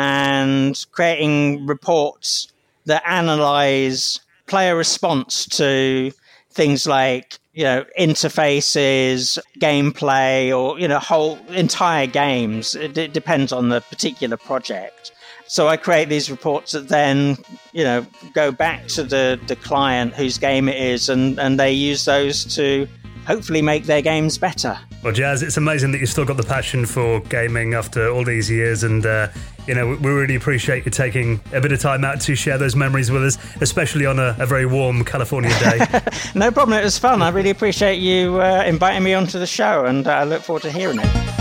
and creating reports that analyze player response to things like, you know, interfaces, gameplay, or, you know, whole entire games. It, it depends on the particular project. So I create these reports that then, you know, go back to the, the client whose game it is, and, and they use those to hopefully make their games better. Well, Jazz, it's amazing that you've still got the passion for gaming after all these years, and uh, you know, we really appreciate you taking a bit of time out to share those memories with us, especially on a, a very warm California day. No problem, it was fun. I really appreciate you uh, inviting me onto the show, and I look forward to hearing it.